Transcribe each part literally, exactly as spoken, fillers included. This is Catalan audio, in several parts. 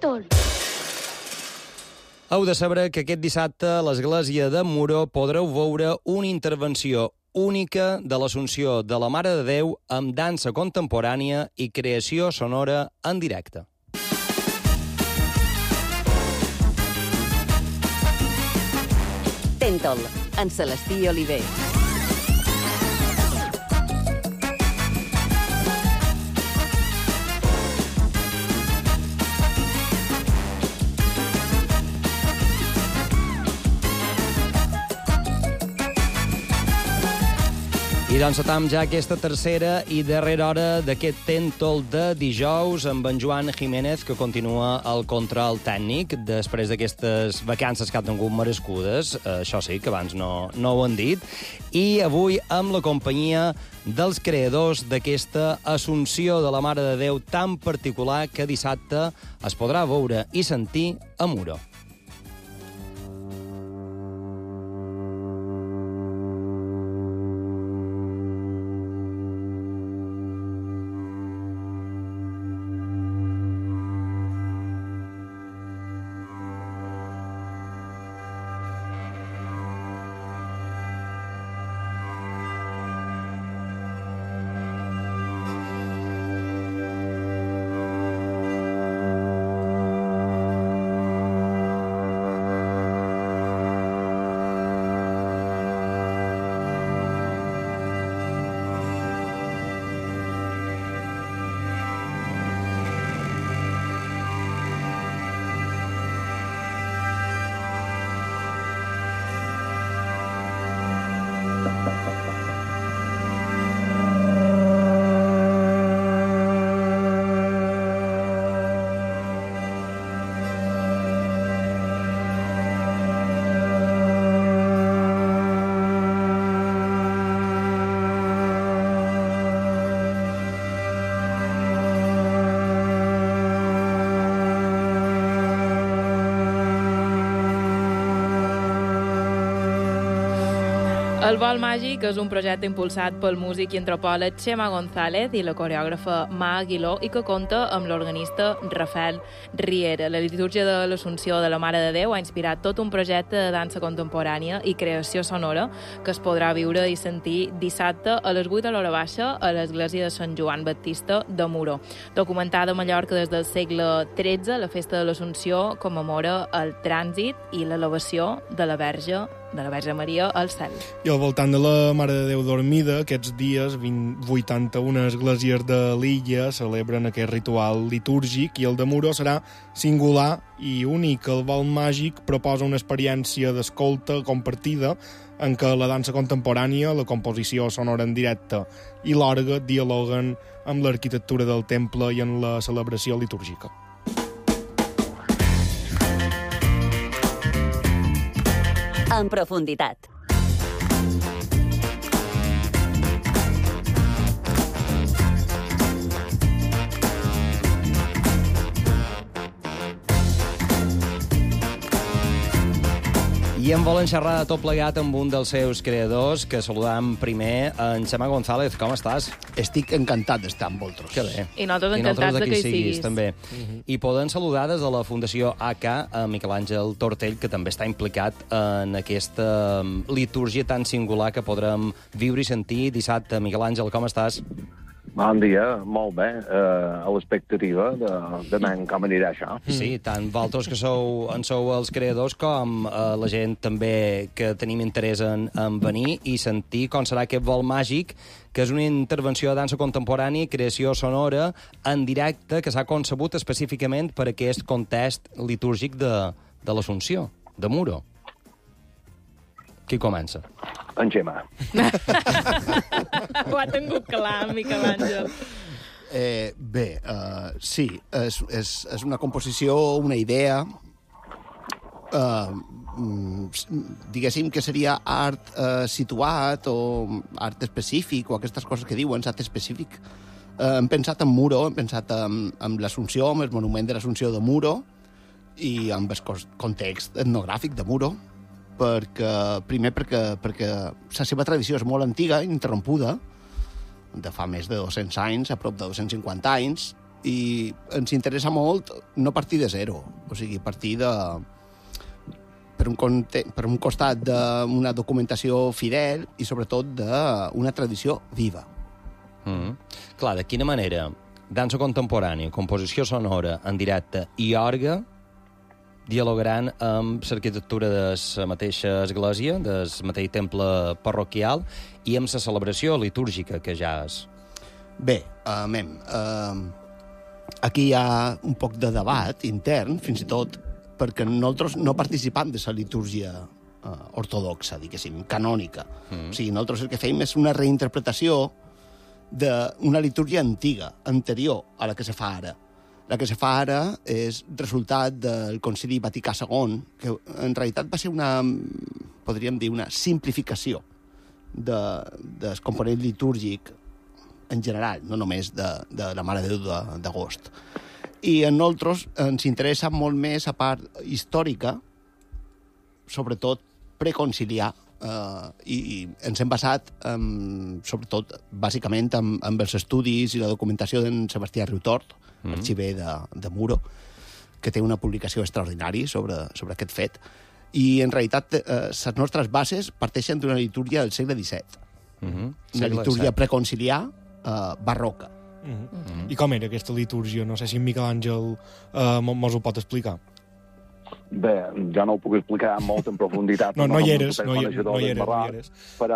Tèntol. Heu de saber que aquest dissabte a l'església de Muro podreu veure una intervenció única de l'Assumpció de la Mare de Déu amb dansa contemporània i creació sonora en directe. Tèntol, en Celestí Oliver. I doncs atam ja aquesta tercera i darrera hora d'aquest Tèntol de dijous amb en Joan Jiménez, que continua al control tècnic després d'aquestes vacances que han tingut merescudes. Això sí, que abans no, no ho han dit. I avui amb la companyia dels creadors d'aquesta Assumpció de la Mare de Déu tan particular que dissabte es podrà veure i sentir a Muro. El Vol Màgic és un projecte impulsat pel músic i antropòleg Chema González i la coreògrafa Ma Aguiló i que compta amb l'organista Rafael Riera. La litúrgia de l'Assumpció de la Mare de Déu ha inspirat tot un projecte de dansa contemporània i creació sonora que es podrà viure i sentir dissabte a les vuit de l'hora baixa a l'església de Sant Joan Baptista de Muro. Documentada a Mallorca des del segle tretze, la festa de l'Assumpció commemora el trànsit i l'elevació de la Verge de la Verge Maria al cel. I al voltant de la Mare de Déu dormida, aquests dies, vuitanta-una esglésies de l'illa celebren aquest ritual litúrgic i el de Muro serà singular i únic. El Vol Màgic proposa una experiència d'escolta compartida en què la dansa contemporània, la composició sonora en directe i l'orgue dialoguen amb l'arquitectura del temple i en la celebració litúrgica. En profunditat. I en volen xerrar de tot plegat amb un dels seus creadors, que saludam primer en Chema González. Com estàs? Estic encantat d'estar amb vosaltres. Que bé. I nosaltres encantats de que hi siguis. També. Uh-huh. I poden saludar des de la Fundació A K a Miquel Àngel Tortell, que també està implicat en aquesta litúrgia tan singular que podrem viure i sentir dissabte. Miquel Àngel, com estàs? Bon dia, molt bé, uh, a l'expectativa de, de veure com anirà això. Sí, tant vosaltres que sou, en sou els creadors com uh, la gent també que tenim interès en, en venir i sentir com serà aquest Vol Màgic, que és una intervenció de dansa contemporània i creació sonora en directe que s'ha concebut específicament per aquest context litúrgic de, de l'Assumpció, de Muro. Qui comença? En Gemma. Ho ha tingut clar, Miquel Àngel. Eh, bé, uh, sí, és, és, és una composició, una idea, uh, diguéssim que seria art uh, situat o art específic o aquestes coses que diuen, art específic. Uh, hem pensat en Muro, hem pensat en, en l'Assumpció, en el monument de l'Assumpció de Muro i amb el context etnogràfic de Muro, perquè, primer perquè, perquè la seva tradició és molt antiga, ininterrompuda, de fa més de dos-cents anys, a prop de dos-cents cinquanta anys, i ens interessa molt no partir de zero, o sigui, partir de, per, un conte, per un costat d'una documentació fidel i sobretot d'una tradició viva. Mm. Clar, de quina manera dansa contemporània, composició sonora en directe i orgue dialogaran amb l'arquitectura de la mateixa església, del mateix temple parroquial i amb la celebració litúrgica que ja és. Bé, uh, mem, uh, aquí hi ha un poc de debat intern, fins i tot perquè nosaltres no participam de la litúrgia uh, ortodoxa, diguéssim, canònica. Mm. O sigui, nosaltres el que fem és una reinterpretació d'una litúrgia antiga, anterior a la que se fa ara. La que se fa ara és resultat del Concili Vaticà segon, que en realitat va ser una, podríem dir, una simplificació de, del component litúrgic en general, no només de, de la Mare de Déu d'Agost. I a nosaltres ens interessa molt més a part històrica, sobretot preconciliar, Uh, i, i ens hem basat, um, sobretot, bàsicament, amb, amb els estudis i la documentació d'en Sebastià Riutort, mm. arxiver de, de Muro, que té una publicació extraordinària sobre, sobre aquest fet. I, en realitat, uh, les nostres bases parteixen d'una litúrgia del segle disset. Mm-hmm. Una litúrgia preconciliar uh, barroca. Mm-hmm. Mm-hmm. I com era aquesta litúrgia? No sé si en Miquel Àngel uh, mos ho pot explicar. Bé, ja no ho puc explicar molt en profunditat. No, no, no hi eres, no hi, no hi eres, Barrac, no hi eres. Però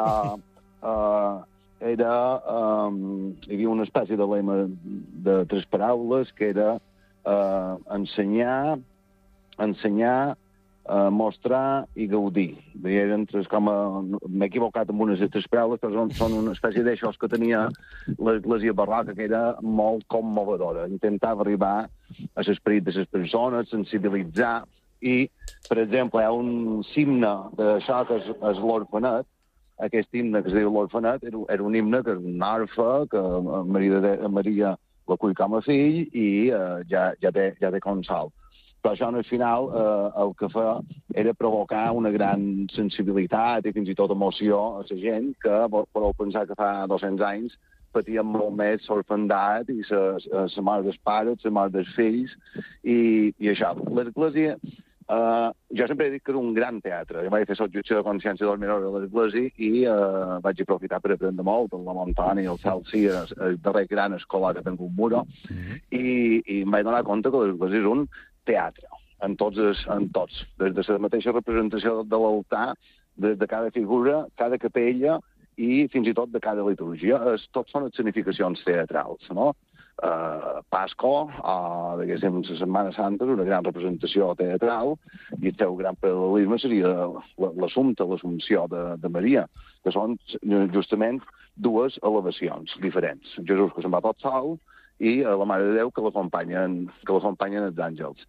uh, era, um, hi havia una espècie de lema de tres paraules que era uh, ensenyar, ensenyar, uh, mostrar i gaudir. I eren tres, com a... M'he equivocat amb unes de tres paraules, però són, són una espècie d'això que tenia l'església barroca, que era molt commovedora. Intentava arribar a l'esperit de les persones, sensibilitzar. I, per exemple, hi ha un himne d'això que és, és l'Orfenet. Aquest himne que es diu l'Orfenet era, era un himne que és una arfa, que Maria, de, Maria la cull com a fill i eh, ja, ja, té, ja té consol. Però això, al final, eh, el que fa era provocar una gran sensibilitat i fins i tot emoció a la gent que, podeu pensar que fa dos-cents anys, patien molt més l'orfandat i la mare dels pares, la mare dels fills, i, i això. L'església, uh, jo sempre he dit que era un gran teatre. Jo vaig fer l'objecció de consciència del menor de l'església i uh, vaig aprofitar per aprendre molt, el la Montana i el Celsi, el, el darrer gran escolar que tinc un Muro, mm-hmm. i, i em vaig donar compte que l'església és un teatre, en tots, en tots. Des de la mateixa representació de l'altar, des de cada figura, cada capella, i fins i tot de cada litúrgia. Es, tot són significacions teatrals, no? Uh, Pasco, uh, diguéssim, la Setmana Santa és una gran representació teatral i el seu gran paral·lelisme seria l'Assumpte, l'Assumpció de, de Maria, que són justament dues elevacions diferents. Jesús que se'n va tot sol i la Mare de Déu que l'acompanyen que l'acompanyen els àngels.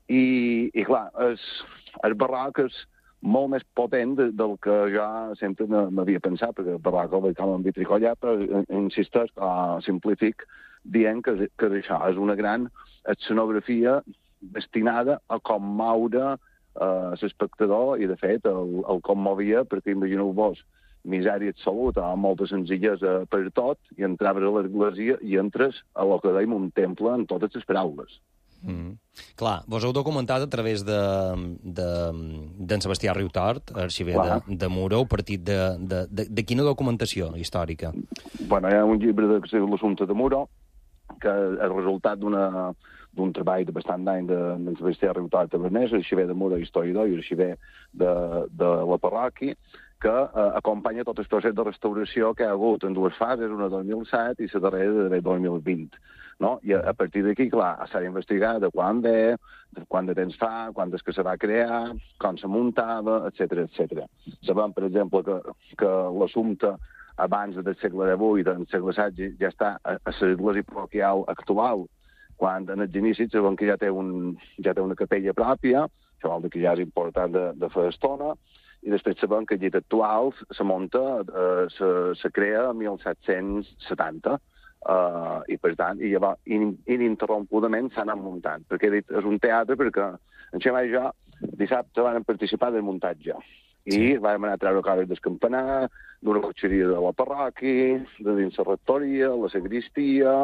I, i clar, és, el barroc és molt més potent de, del que jo sempre m'havia pensat, perquè el barroc el veig com en vitricollat, però insisteix, uh, simplific, dient que, que això és una gran escenografia destinada a commoure uh, l'espectador i, de fet, el, el commovia, perquè imagineu-vos misèria absoluta, amb molta senzillesa per tot, i entraves a l'església i entres a lo que dèiem un temple en totes les paraules. Mm. Clar, vos heu documentat a través de, de, d'en Sebastià Riutort, arxiver de, de Muro, partit de, de, de, de quina documentació històrica? Bueno, hi ha un llibre de, que es diu L'Assumpte de Muro, que és el resultat d'una, d'un treball de bastant d'any d'en de Sebastià Riutort Tabernès, arxiver de Muro, historiador i arxiver de, de la parròquia, que eh, acompanya tot el procés de restauració que hi ha hagut en dues fases, una de dos mil set i la darrera de dos mil vint. No? I a, a partir d'aquí, clar, s'ha d'investigar de quan ve, de quant de temps fa, quan és que se va crear, com se muntava, etcètera, etcètera. Sabem, per exemple, que, que l'Assumpte abans del segle divuit, del segle setze, ja està a, a l'església parroquial actual, quan en els inicis sabem que ja té, un, ja té una capella pròpia, això vol dir que ja és important de, de fer estona, i després sabem que el llit actual se munta, eh, se, se crea a mil set-cents setanta, Uh, i per tant, i llavors in, ininterrompudament s'ha anat muntant, perquè he dit, és un teatre perquè en Xemà i jo dissabte vam participar del muntatge i sí. Vam anar a treure coses del campanar, d'una cotxeria de la parròquia, de dins la rectoria, la sagristia,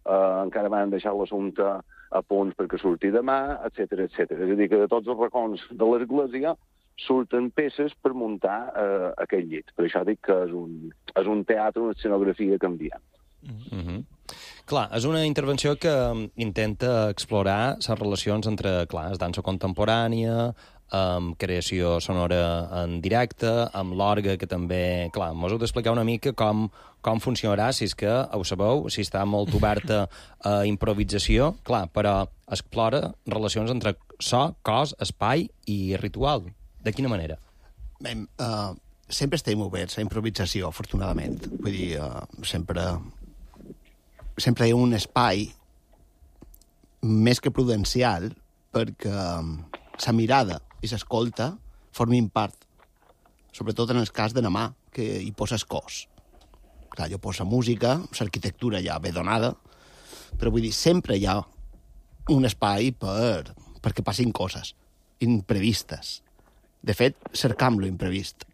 eh, encara van deixar l'assumpte a punt perquè surti demà, etcètera, etcètera. És a dir, que de tots els racons de l'església surten peces per muntar eh, aquell llit. Per això dic que és un, és un teatre, una escenografia canviant. Mm-hmm. Clar, és una intervenció que intenta explorar les relacions entre, clar, la dansa contemporània, amb creació sonora en directe, amb l'orgue, que també... Clar, mos heu d'explicar una mica com, com funcionarà, si és que, ho sabeu, si està molt oberta a improvisació, clar, però explora relacions entre so, cos, espai i ritual. De quina manera? Bé, uh, sempre estem oberts a improvisació, afortunadament. Vull dir, uh, sempre... sempre hi ha un espai més que prudencial perquè la mirada i s'escolta formin part, sobretot en el cas de la mà, que hi poses cos. Clar, jo poso música, l'arquitectura ja ve donada, però vull dir, sempre hi ha un espai per, perquè passin coses imprevistes. De fet, cercam lo imprevist.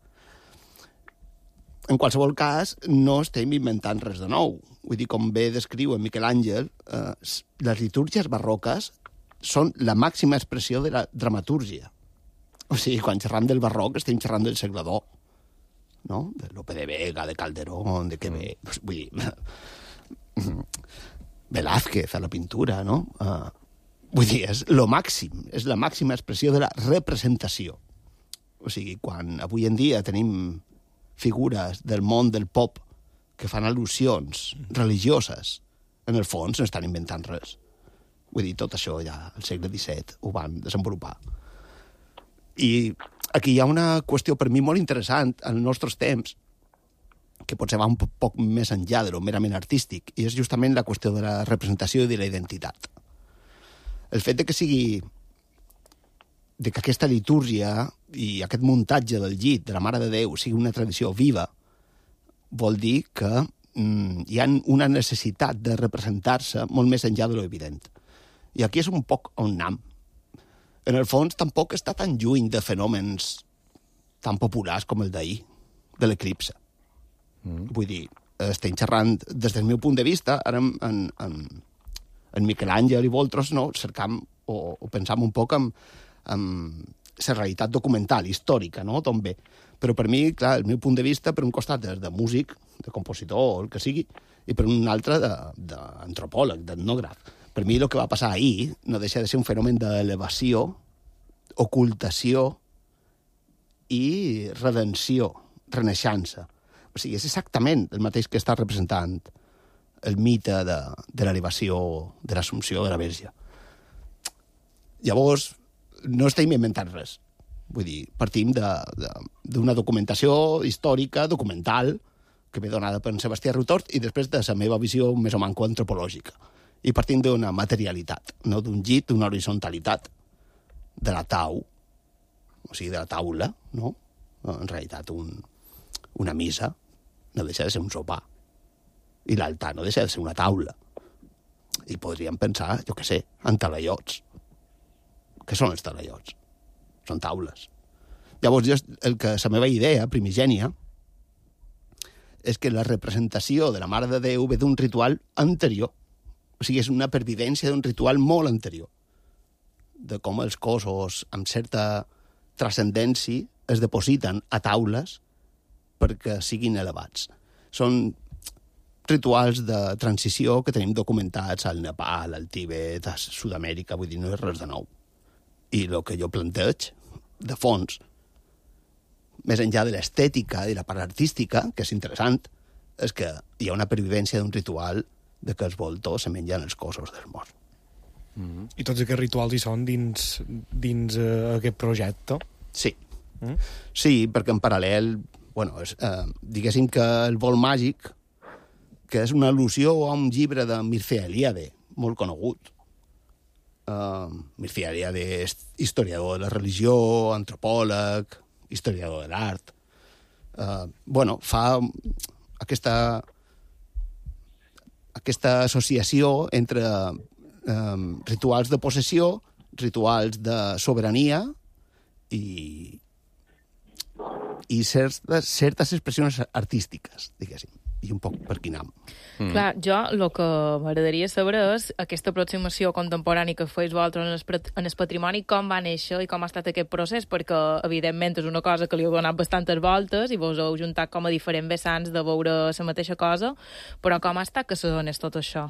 En qualsevol cas, no estem inventant res de nou. Vull dir, com bé descriu en Miquel Àngel, eh, les litúrgies barroques són la màxima expressió de la dramatúrgia. O sigui, quan xerram del barroc estem xerrant del segle dos, no? De Lope de Vega, de Calderón, de Quevedo... Mm. Vull dir... Velázquez a la pintura, no? Uh, vull dir, és lo màxim, és la màxima expressió de la representació. O sigui, quan avui en dia tenim figures del món del pop que fan al·lusions religioses, en el fons no estan inventant res. Vull dir, tot això ja al segle disset ho van desenvolupar. I aquí hi ha una qüestió per mi molt interessant en els nostres temps, que potser va un poc més enllà de lo merament artístic, i és justament la qüestió de la representació i de la identitat. El fet de que sigui... de que aquesta litúrgia i aquest muntatge del llit de la Mare de Déu sigui una tradició viva, vol dir que mm, hi ha una necessitat de representar-se molt més enllà de lo evident. I aquí és un poc on anam. En el fons, tampoc està tan lluny de fenòmens tan populars com el d'ahir, de l'eclipse. Mm. Vull dir, estem xerrant, des del meu punt de vista, ara en, en, en, en Miquel Àngel i Voltros, no, cercam o, o pensam un poc en, en la realitat documental, històrica, no?, també. Però per mi, clar, el meu punt de vista, per un costat és de músic, de compositor, el que sigui, i per un altre d'antropòleg, d'etnògraf. Per mi el que va passar ahir no deixa de ser un fenomen d'elevació, ocultació i redenció, renaixença. O sigui, és exactament el mateix que està representant el mite de, de l'elevació, de l'Assumpció de la Verge. Llavors, no estem inventant res. Vull dir, partim d'una documentació històrica, documental, que ve donada per en Sebastià Riutort, i després de la meva visió més o manco antropològica. I partim d'una materialitat, no d'un llit, d'una horizontalitat, de la tau, o sigui, de la taula, no? En realitat, un, una missa no deixa de ser un sopar. I l'altar no deixa de ser una taula. I podríem pensar, jo què sé, en talaiots. Què són els talaiots? Són taules. Llavors, jo, el que la meva idea primigènia és que la representació de la Mare de Déu ve d'un ritual anterior. O sigui, és una pervivència d'un ritual molt anterior, de com els cossos, amb certa transcendència, es depositen a taules perquè siguin elevats. Són rituals de transició que tenim documentats al Nepal, al Tibet, a Sud-amèrica, vull dir, no és res de nou. I el que jo planteig, de fons, més enllà de l'estètica i la part artística, que és interessant, és que hi ha una pervivència d'un ritual de que els voltors se mengen els cossos dels morts. Mm-hmm. I tots aquests rituals hi són dins, dins uh, aquest projecte? Sí. Mm? Sí, perquè en paral·lel, bueno, és, eh, diguéssim que el vol màgic, que és una al·lusió a un llibre de Mircea Eliade, molt conegut. Uh, Mircea Eliade és historiador de la religió, antropòleg, historiador de l'art. Uh, bueno, fa aquesta... aquesta associació entre eh, rituals de possessió, rituals de sobirania i, i certes, certes expressions artístiques, diguéssim. i un poc per quin am. Mm. Clar, jo el que m'agradaria saber és aquesta aproximació contemporània que feis vosaltres en el, en el patrimoni, com va néixer i com ha estat aquest procés, perquè, evidentment, és una cosa que li heu donat bastantes voltes i vos heu juntat com a diferents vessants de veure la mateixa cosa, però com ha estat que se donés tot això?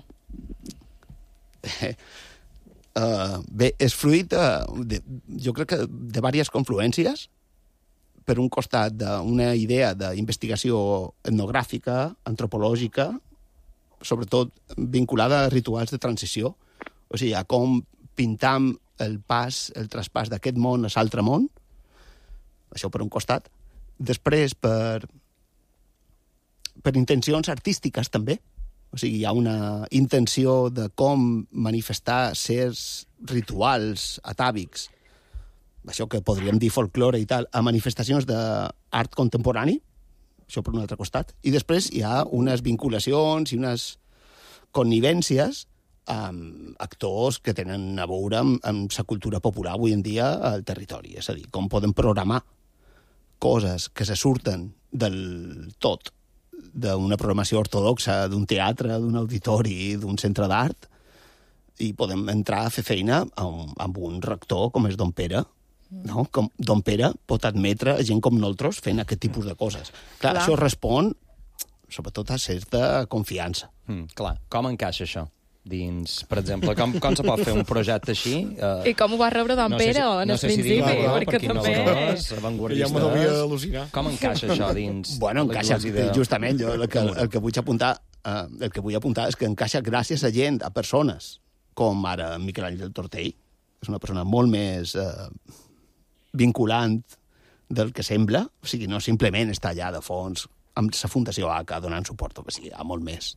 Uh, bé, és fruit, uh, de, jo crec que de diverses confluències. Per un costat, d'una idea d'investigació etnogràfica, antropològica, sobretot vinculada a rituals de transició, o sigui, a com pintam el pas, el traspàs d'aquest món a l'altre món, això per un costat. Després, per, per intencions artístiques, també. O sigui, hi ha una intenció de com manifestar certs rituals atàvics, això que podríem dir folklore i tal, a manifestacions d'art contemporani, això per un altre costat. I després hi ha unes vinculacions i unes connivències amb actors que tenen a veure amb, amb la cultura popular avui en dia al territori. És a dir, com podem programar coses que se surten del tot d'una programació ortodoxa, d'un teatre, d'un auditori, d'un centre d'art, i podem entrar a fer feina amb, amb un rector com és Don Pere, no? Com Don Pere pot admetre gent com nosaltres fent aquest tipus de coses. Clar, clar. Això respon sobretot a certa confiança. Mm, clar, com encaixa això? Dins, per exemple, com, com se pot fer un projecte així? Uh, I com ho va rebre Don no Pere si, en no el sé principi? Si digue, perquè per també... No és avantguardistes. Ja m'ho devia al·lucinar. Com encaixa això dins... Bueno, encaixa, de... justament, jo el que, el que vull apuntar uh, el que vull apuntar és que encaixa gràcies a gent, a persones, com ara Miquel Àngel Tortell, és una persona molt més uh, vinculant del que sembla, o sigui, no simplement està allà de fons amb la Fundació A C A donant suport, o sigui, a molt més.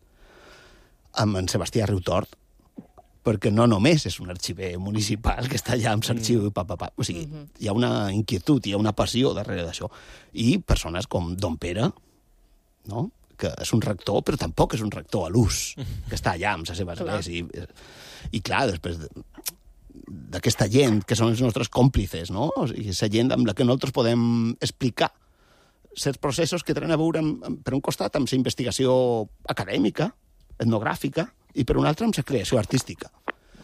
Amb en Sebastià Riutort, perquè no només és un arxiver municipal que està allà amb l'arxiu i pa, pa, pa. O sigui, uh -huh. hi ha una inquietud, hi ha una passió darrere d'això. I persones com Don Pere, no?, que és un rector, però tampoc és un rector a l'ús, que està allà amb la seva església. I, I clar, després d'aquesta gent, que són els nostres còmplices, no?, o sigui, la gent amb la que nosaltres podem explicar certs processos que tenen a veure, amb, amb, per un costat, amb la investigació acadèmica, etnogràfica, i per un altre amb la creació artística.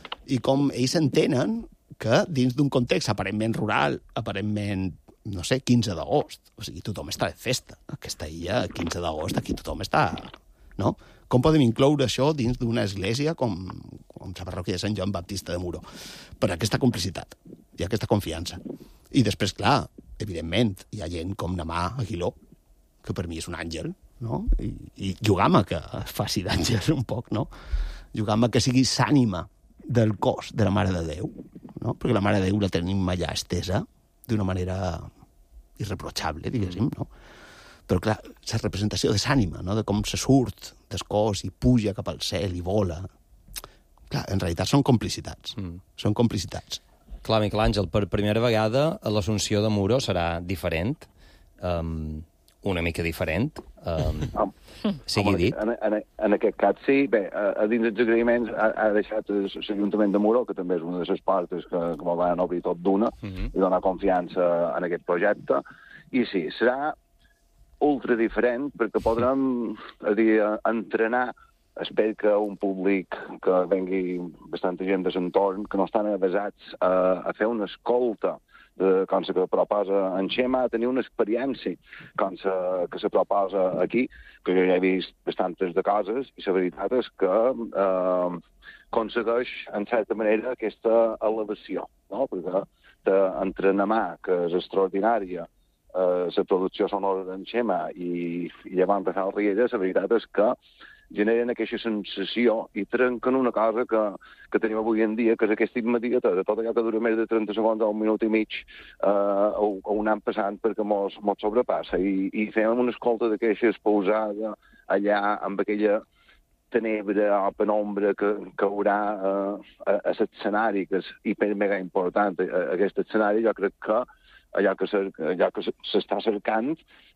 I com ells entenen que dins d'un context aparentment rural, aparentment, no sé, quinze d'agost, o sigui, tothom està de festa. Aquesta illa, quinze d'agost, aquí tothom està... No? Com podem incloure això dins d'una església com, com la parròquia de Sant Joan Baptista de Muro? Per aquesta complicitat i aquesta confiança. I després, clar, evidentment, hi ha gent com Namà Aguiló, que per mi és un àngel, no? I, i Jugama, que faci d'àngel un poc, no? Jugama que sigui l'ànima del cos de la Mare de Déu, no? Perquè la Mare de Déu la tenim allà estesa d'una manera irreprotxable, diguéssim, no? Però, clar, la representació de l'ànima, no?, de com se surt del cos i puja cap al cel i vola. Clar, en realitat són complicitats. Mm. Són complicitats. Clar, Miquel Àngel, per primera vegada l'Assumpció de Muro serà diferent, um, una mica diferent, um, sigui home, dit. En, en, en aquest cas, sí. Bé, a, a dins dels agraïments ha, ha deixat l'Ajuntament de Muro, que també és una de les parts que, que me van obrir tot d'una, uh -huh. i donar confiança en aquest projecte. I sí, serà ultra diferent, perquè podrem a dir, entrenar, espero que un públic que vengui bastanta gent de l'entorn, que no estan avasats a, a fer una escolta de com se que proposa en Xema, a tenir una experiència com se, que se proposa aquí, que jo ja he vist bastantes de coses, i la veritat és que eh, aconsegueix, en certa manera, aquesta elevació, no? Perquè d'entrenar, que és extraordinària, eh, la producció sonora d'en Xema i, i llavors Rafael Riera, la veritat és que generen aquesta sensació i trenquen una cosa que, que tenim avui en dia, que és aquesta immediata de tot allò que dura més de trenta segons o un minut i mig eh, o, o un any passant perquè mos, mos sobrepassa. I, i fem una escolta d'aquestes pausada allà amb aquella tenebra o penombra que, que haurà eh, a, a l'escenari, que és hiper mega important. A, aquest escenari jo crec que allò que, se, allò que s'està cercant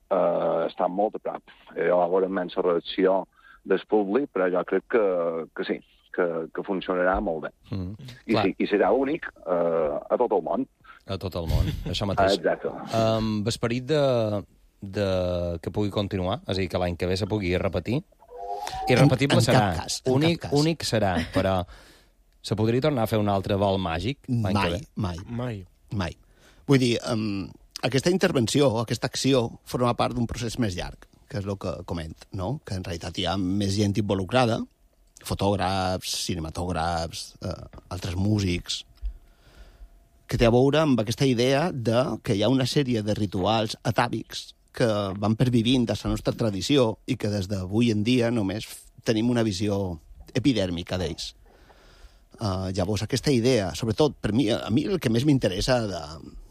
eh, està molt a prop. Eh, jo veure immensa reacció del públic, però jo crec que, que sí, que, que funcionarà molt bé. Mm, I, sí, I serà únic uh, a tot el món. A tot el món, això mateix. Exacte. Amb esperit de, de que pugui continuar? És a dir, que l'any que ve se pugui repetir? Irrepetible en, en serà. Cap cas, en únic, cap cas. únic serà, però se podria tornar a fer un altre vol màgic l'any que Mai, ve? mai, Mai. mai. Vull dir, um, aquesta intervenció, aquesta acció, forma part d'un procés més llarg, que és el que coment, no? Que en realitat hi ha més gent involucrada, fotògrafs, cinematògrafs, eh, altres músics, que té a veure amb aquesta idea de que hi ha una sèrie de rituals atàvics que van pervivint de la nostra tradició i que des d'avui en dia només tenim una visió epidèrmica d'ells. Uh, llavors, aquesta idea, sobretot, per mi, a mi el que més m'interessa de...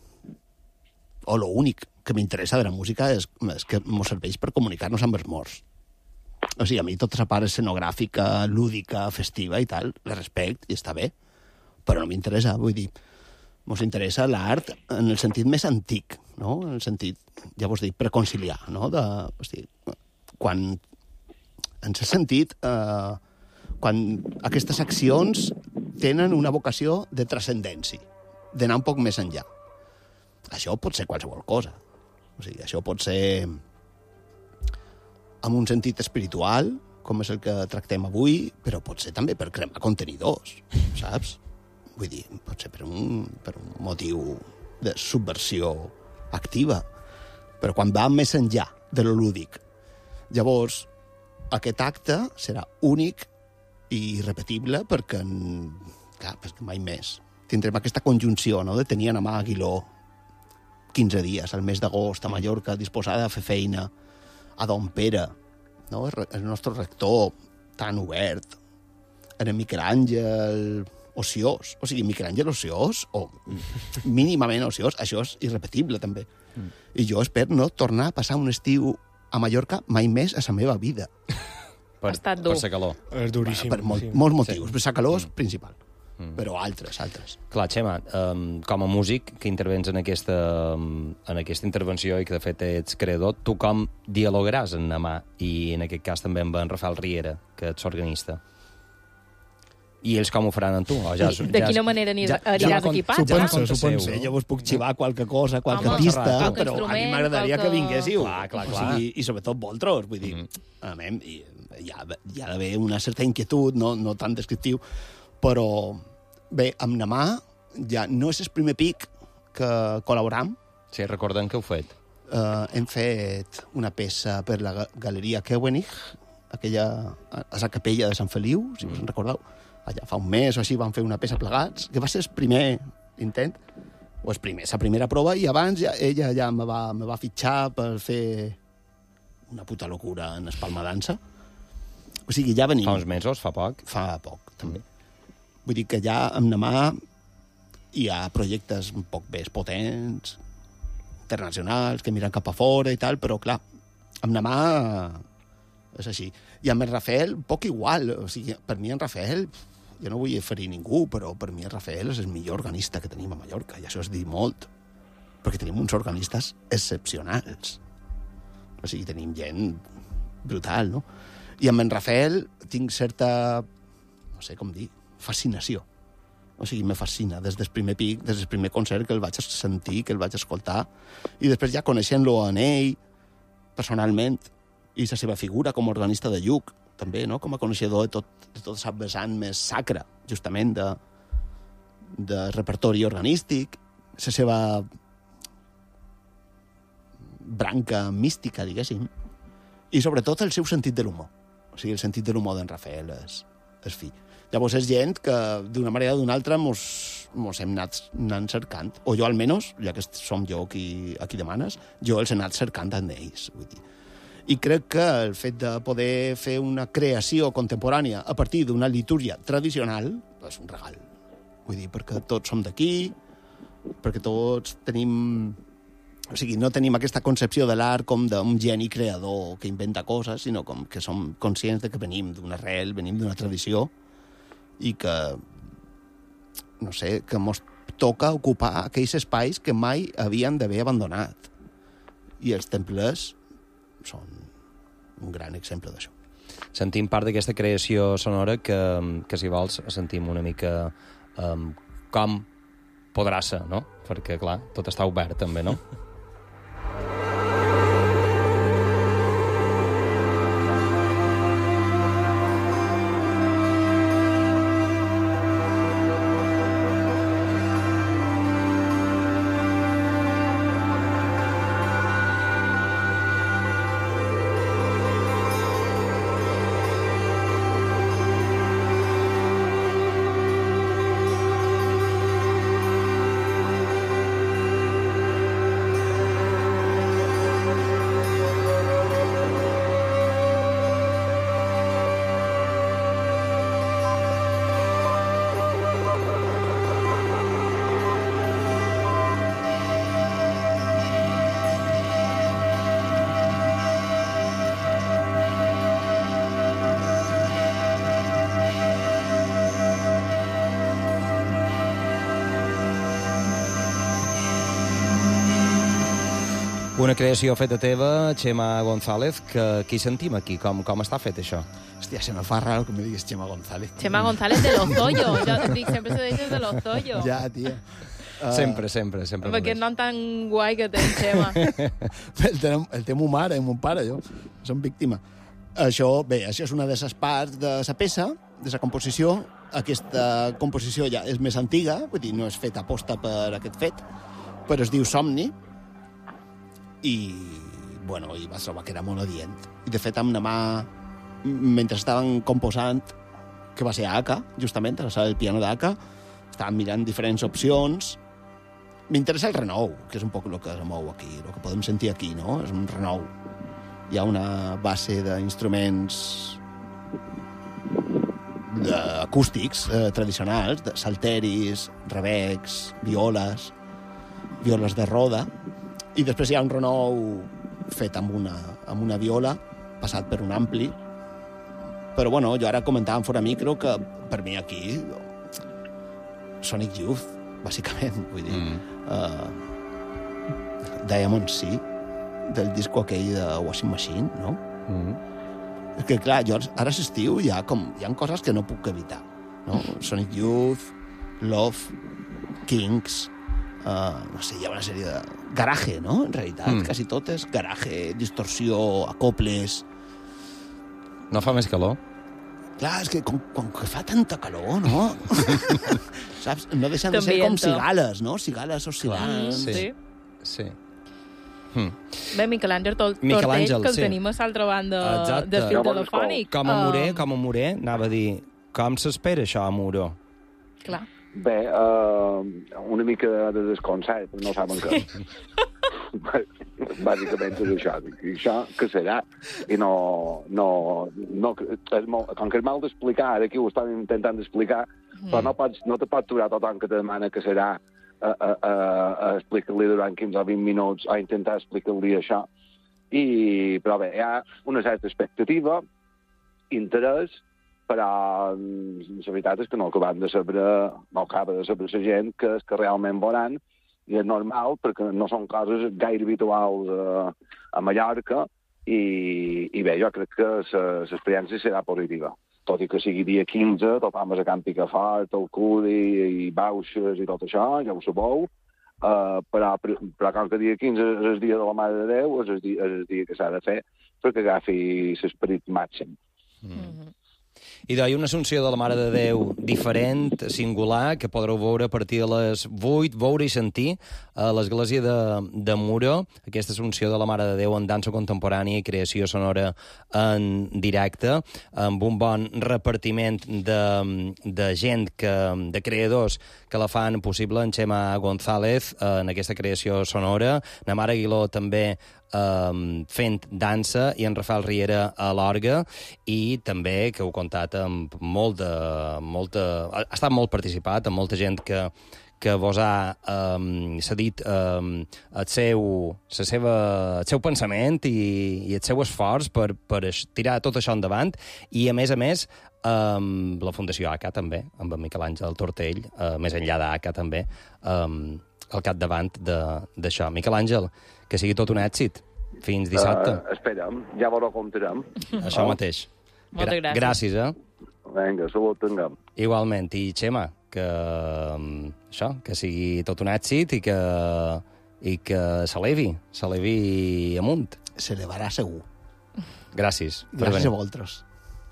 o lo únic que m'interessa de la música és, és que ens serveix per comunicar-nos amb els morts. O sigui, a mi tota la part escenogràfica, lúdica, festiva i tal, la respecte i està bé, però no m'interessa, vull dir, ens interessa l'art en el sentit més antic, no? En el sentit, ja vos dic, preconciliar, no? De, o sigui, quan, en el sentit, eh, quan aquestes accions tenen una vocació de transcendència, d'anar un poc més enllà. Això pot ser qualsevol cosa. O sigui, això pot ser amb un sentit espiritual, com és el que tractem avui, però pot ser també per cremar contenidors, saps? Vull dir, pot ser per un, per un motiu de subversió activa, però quan va més enllà de lo lúdic. Llavors, aquest acte serà únic i irrepetible perquè, clar, perquè mai més tindrem aquesta conjunció, no?, de tenir a mà Aguiló quinze dies, al mes d'agost, a Mallorca, disposada a fer feina, a Don Pere, no?, el nostre rector tan obert, en el Miquel Àngel ociós, o sigui, Miquel Àngel ociós, o mínimament ociós, això és irrepetible, també. Mm. I jo espero no tornar a passar un estiu a Mallorca mai més a la meva vida. Per, Ha estat dur. per la calor. És duríssim. Per molt, sí. molts motius, Sí. la calor és Mm. principal, Mm. però altres, altres. Clar, Xema, um, com a músic que intervens en aquesta, um, en aquesta intervenció i que de fet ets creador, tu com dialogaràs en Namà i en aquest cas també amb en Rafael Riera, que ets organista? I ells com ho faran amb tu? O ja, De ja, quina manera aniràs- ja, aniràs ja, equipat, S'ho ja? pensa, s'ho Seu, pensa. Sí, jo vos puc xivar qualque cosa, qualque Home, pista, qualque però a mi instrument, m'agradaria qualque- que vinguéssiu. Clar, clar, O clar. sigui, i sobretot vosaltres, vull dir, Mm. a mi, hi, hi ha, hi ha d'haver una certa inquietud, no, no tan descriptiu, però bé, amb Namà ja no és el primer pic que col·laboram. Sí, recordem que heu fet. Uh, hem fet una peça per la ga- Galeria Keuenig, aquella, a la capella de Sant Feliu, si us en recordeu. Allà fa un mes o així van fer una peça plegats, que va ser el primer intent, o el primer, la primera prova, i abans ja, ella ja me va, me va fitxar per fer una puta locura en Espalma Dansa. O sigui, ja venim... Fa uns mesos, fa poc. Fa poc, també. Vull dir que ja amb Namà hi ha projectes un poc més potents, internacionals, que miren cap a fora i tal, però, clar, amb Namà és així. I amb el Rafael, poc igual. O sigui, per mi en Rafael, jo no vull ferir ningú, però per mi el Rafael és el millor organista que tenim a Mallorca, i això es dir molt, perquè tenim uns organistes excepcionals. O sigui, tenim gent brutal, no? I amb en Rafael tinc certa, no sé com dir, fascinació. O sigui, me fascina des del primer pic, des del primer concert que el vaig sentir, que el vaig escoltar, i després ja coneixent-lo en ell, personalment, i la seva figura com a organista de Lluc, també, no?, com a coneixedor de tot, de tot el vessant més sacre, justament, de, de repertori organístic, la seva branca mística, diguéssim, i sobretot el seu sentit de l'humor. O sigui, el sentit de l'humor d'en Rafael és, és fi. Llavors és gent que, d'una manera o d'una altra, mos, mos hem anat, anat cercant. O jo, almenys, ja que som jo qui, a qui demanes, jo els he anat cercant en ells. Vull dir. I crec que el fet de poder fer una creació contemporània a partir d'una litúrgia tradicional és un regal. Vull dir, perquè tots som d'aquí, perquè tots tenim... O sigui, no tenim aquesta concepció de l'art com d'un geni creador que inventa coses, sinó com que som conscients de que venim d'una arrel, venim d'una tradició, i que, no sé, que mos toca ocupar aquells espais que mai havien d'haver abandonat. I els temples són un gran exemple d'això. Sentim part d'aquesta creació sonora que, que si vols, sentim una mica um, com podrà ser, no? Perquè, clar, tot està obert, també, no? Una creació feta teva, Chema González, que qui sentim aquí? Com, com està fet això? Hòstia, se me fa raro que me diguis Chema González. Chema González de Lozoyo. Jo et dic, sempre se deixes de Lozoyo. Ja, tia. Uh, Sempre, sempre, sempre. Amb aquest nom tan guai que té en Chema. el, té, el té mon mare i mon pare, jo. Som víctima. Això, bé, això és una de les parts de la peça, de la composició. Aquesta composició ja és més antiga, vull dir, no és feta aposta per aquest fet, però es diu Somni, i, bueno, i vaig trobar que era molt adient. I, de fet, amb la mà, mentre estaven composant, que va ser a Aka, justament, a la sala del piano d'Aka, estàvem mirant diferents opcions. M'interessa el renou, que és un poc el que es mou aquí, el que podem sentir aquí, no? És un renou. Hi ha una base d'instruments acústics eh, tradicionals, de salteris, rebecs, violes, violes de roda, i després hi ha un renou fet amb una, amb una viola, passat per un ampli. Però, bueno, jo ara comentàvem fora micro que per mi aquí Sonic Youth, bàsicament, vull dir, mm. uh, Diamond Sea, del disco aquell de Washing Machine, no? Mm. És que, clar, jo ara s'estiu hi ha, com, hi ha coses que no puc evitar, no? Sonic Youth, Love, Kings, uh, no sé, hi ha una sèrie de... Garage, no? En realitat, mm. quasi tot és garage, distorsió, acoples... No fa més calor? Clar, és que com, com que fa tanta calor, no? Saps? No deixen de ser com cigales, no? Cigales oscil·lants. Sí, sí. Hmm. Bé, Miquel Àngel Tortell, que el sí. tenim a l'altra banda Exacte. Del fil telefònic. Com a Moré, um... com a Moré, anava a dir, com s'espera això a Muro? Clar. Bé, uh, una mica de desconcert, no saben què. Bàsicament és això. I això que serà? I no... no, no és molt, com que és mal d'explicar, ara aquí ho estan intentant d'explicar, mm. però no, pots, no te pots aturar tothom que te demana que serà a, a, a, a explicar-li durant quinze o vint minuts o intentar explicar-li això. I, però bé, hi ha una certa expectativa, interès, però la veritat és que no acabem de saber, no acaba de saber la gent que és que realment veuran, i és normal, perquè no són coses gaire habituals a, a Mallorca, i, i bé, jo crec que l'experiència serà positiva. Tot i que sigui dia quinze, tothom és a Can Picafort, el Cudi, i Bauxes i tot això, ja ho sabeu, uh, però, però com que dia quinze és el dia de la Mare de Déu, és el dia, és el dia que s'ha de fer perquè agafi l'esperit màxim. Mm-hmm. I hi ha una assumpció de la Mare de Déu diferent, singular, que podreu veure a partir de les vuit, veure i sentir a l'església de, de Muro, aquesta assumpció de la Mare de Déu en dansa contemporània i creació sonora en directe, amb un bon repartiment de, de gent, que, de creadors que la fan possible, en Chema González en aquesta creació sonora, na Mara Aguiló també Um, fent dansa, i en Rafael Riera a l'orga, i també, que heu contat amb molt de... Molta, ha estat molt participat, amb molta gent que, que vos ha um, cedit um, el, seu, la seva, el seu pensament i, i el seu esforç per, per tirar tot això endavant, i a més a més um, la Fundació A C A també, amb en Miquel Àngel Tortell, uh, més enllà d'A C A també, um, al capdavant d'això. Miquel Àngel, que sigui tot un èxit. Fins dissabte. Uh, esperem, ja vos ho comptarem. Això mateix. Moltes gràcies. Gràcies, eh? Vinga, salut, tinguem. Igualment. I, Chema, que això, que sigui tot un èxit i que, i que s'elevi, s'elevi amunt. S'elevarà segur. Gràcies. Gràcies a vosaltres.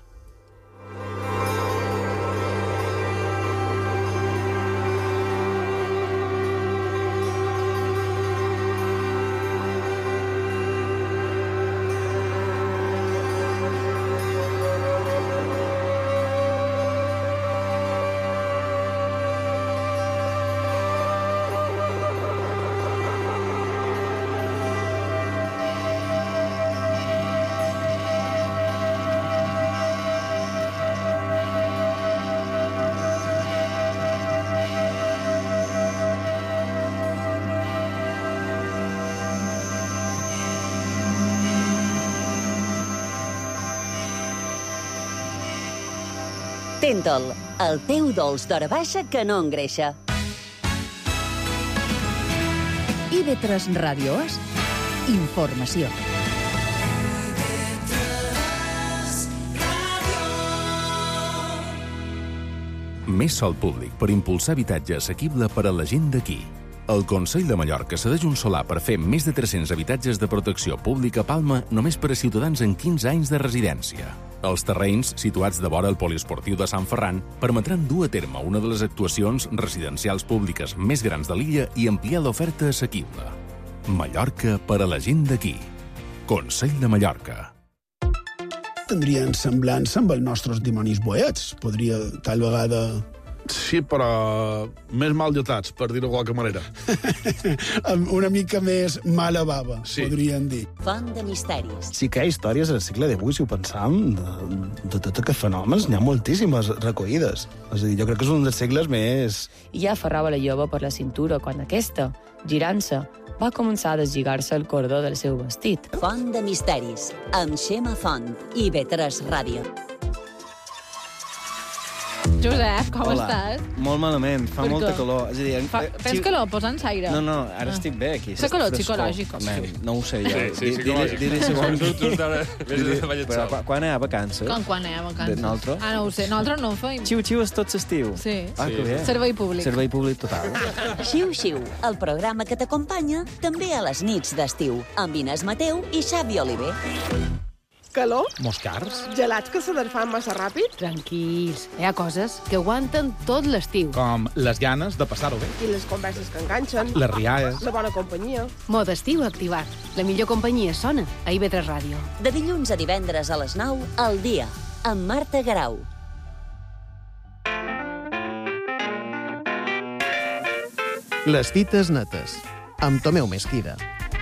Tentol, el teu dolç d'hora baixa que no engreixa. I V tres Ràdio És Informació. Més sòl públic per impulsar habitatge assequible per a la gent d'aquí. El Consell de Mallorca cedeix un solar per fer més de tres-cents habitatges de protecció pública a Palma només per a ciutadans amb quinze anys de residència. Els terrenys, situats de vora el poliesportiu de Sant Ferran, permetran dur a terme una de les actuacions residencials públiques més grans de l'illa i ampliar l'oferta assequible. Mallorca per a la gent d'aquí. Consell de Mallorca. Tindrien semblança amb els nostres dimonis boets. Podria, tal vegada... Sí, però més mal dotats, per dir-ho de qualque manera. Una mica més mala bava, sí. Podríem dir. Font de misteris. Sí que hi ha històries al segle divuit, si ho pensam, de, de tots aquests fenòmens, n'hi ha moltíssimes recollides. És a dir, jo crec que és un dels segles més... I ja aferrava la jove per la cintura quan aquesta, girant-se, va començar a deslligar-se el cordó del seu vestit. Font de misteris, amb Xema Font i B tres Ràdio. Josep, com Hola. estàs? Molt malament, fa Per molta què? calor. És a dir, Fa, tens calor, posa'ns aire. No, no, ara Ah. estic bé aquí. És calor Frescor. psicològic. Man, no ho sé jo. Sí, sí, Di- psicològic. Diré, diré segons... Just ara, vés a ballar Però sol. quan- quan hi ha vacances? Com quan hi ha vacances? De nosaltres? Ah, no ho sé. Nosaltres no ho feim. Xiu-xiu és tot l'estiu. Sí. Ah, que bé. Servei públic. Servei públic total. Xiu-xiu, el programa que t'acompanya també a les nits d'estiu, amb Inés Mateu i Xavi Oliver. Calor? Moscars? Gelats que se desfan massa ràpid? Tranquils, hi ha coses que aguanten tot l'estiu. Com les ganes de passar-ho bé. I les converses que enganxen? Les rialles. La bona companyia? Mode estiu activat. La millor companyia sona a I V tres Ràdio. De dilluns a divendres a les nou, al dia, amb Marta Garau. Les dites netes, amb Tomeu Mesquida.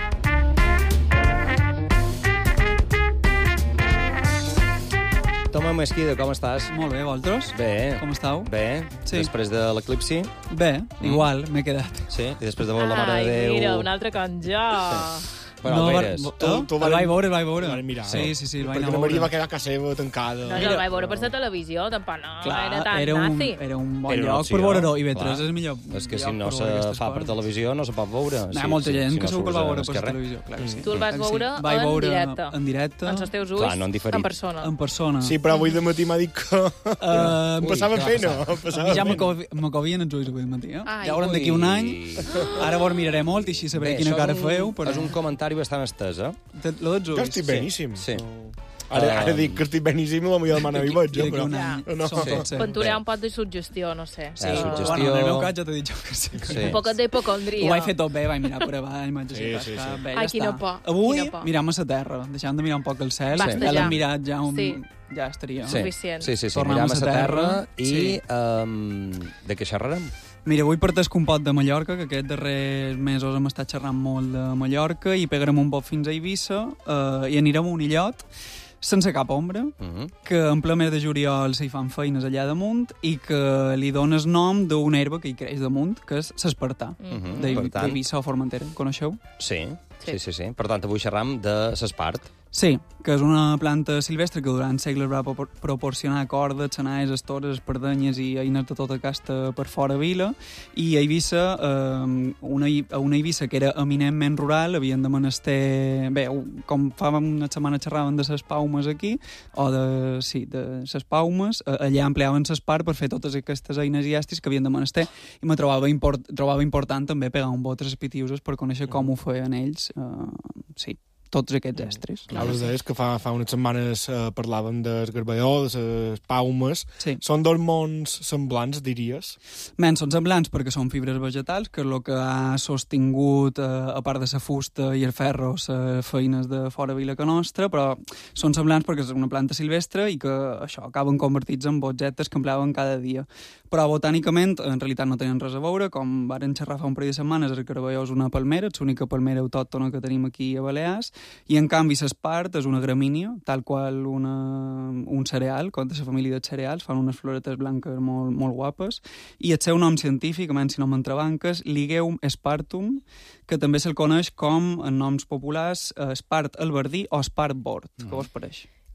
Tomeu Mesquida, com estàs? Molt bé, vosaltres? Bé. Com estàu? Bé. Sí. Després de l'eclipsi? Bé, igual, m'he quedat. Sí, i després de veure la Mare de Ai, Déu... mira, un altre com jo. Sí. Bueno, no, el tu, tu el vaig veure, el vaig veure. Mirar. Sí, sí, sí, el vaig Perquè anar la a Maria veure. va quedar a casa seva tancada. No, jo el vaig veure per la televisió, tampoc no Clar, era tan era un, nazi. era un bon Era una lloc opció, per veure-ho, i B clar. tres és el millor És que si lloc no per se veure aquestes fa per coses. televisió no se pot veure. Hi ha molta gent si que no segur que el va surts veure en per carrer. televisió, clar que sí. Tu el vas Clar que sí. veure Vaig en veure directe. En directe. Amb els teus ulls, Clar, no en diferit. en persona. En persona. Sí, però avui de matí m'ha dit que... Uh, em passava pena. Em passava ja pena. m'acobien els ulls avui al matí. Eh? Ai, Ja veurem d'aquí un any. Ara vos miraré molt i així sabré Bé, quina això cara és un- feu. Però... És un comentari bastant estès, eh? Lo dels ulls. Jo estic beníssim. Sí. Ara, ara dic que estic beníssim i la meva demana mi vaig, D'aquí però... un any No. som tots, eh? Penturé un pot de suggestió, no sé. Sí, Eh, suggestió. Bueno, en el meu cas ja t'he dit jo que sí. Sí. Un poc d'hipocondria. Ho vaig fer tot bé, vaig mirar per avall, vaig Sí, sí, sí. Bé, Ai, ja quina està. por, Avui quina por. miram a la terra, deixant de mirar un poc el cel. Basta ja ja. l'hem mirat ja un... Sí. Ja estaria. Sí, Suficient. sí, sí, sí. Tornem Mirem a a sa la terra terra. i... Sí. Um, de què xerrarem? Mira, avui portes un pot de Mallorca, que aquests darrers mesos hem estat xerrant molt de Mallorca, i pegarem un pot fins a Eivissa eh, i anirem a un illot sense cap ombra, Uh -huh. que en ple mes de juliol s'hi fan feines allà damunt i que li dones nom d'una herba que hi creix damunt, que és l'espartà, Uh -huh. d'Eivissa Per tant- d'Eivissa o Formentera. Coneixeu? Sí, sí, sí, sí. Per tant, avui xerram de l'espart. Sí, que és una planta silvestre que durant segles va propor- proporcionar cordes, xanais, estores, espardenyes i eines de tota casta per fora vila, i a Eivissa, eh, una, I- a una Eivissa que era eminentment rural, havien de menester... Bé, com fa una setmana xerraven de ses paumes aquí, o de, sí, de ses paumes, eh, allà empleaven l'espart per fer totes aquestes eines i estris que havien de menester, i me trobava, import, trobava important també pegar un bot a les pitiuses per conèixer com ho feien ells, eh, sí, tots aquests estris. Clar, les deies que fa, fa unes setmanes eh, parlàvem del garballó, de les paumes. Sí. Són dos mons semblants, diries? Men, són semblants perquè són fibres vegetals, que és el que ha sostingut, eh, a part de la fusta i el ferro, les feines de fora vila que nostra, però són semblants perquè és una planta silvestre i que això acaben convertits en objectes que empleaven cada dia. Però botànicament, en realitat no tenen res a veure, com varen xerrar fa un parell de setmanes, el garballó és una palmera, és l'única palmera autòctona que tenim aquí a Balears, i en canvi l'espart és una gramínia, tal qual una, un cereal, com de la família de cereals, fan unes floretes blanques molt, molt guapes, i el seu nom científic, almenys si no m'entrebanques, Ligeum spartum, que també se'l coneix com, en noms populars, espart albardí o espart bord. Mm. Què vos pareix?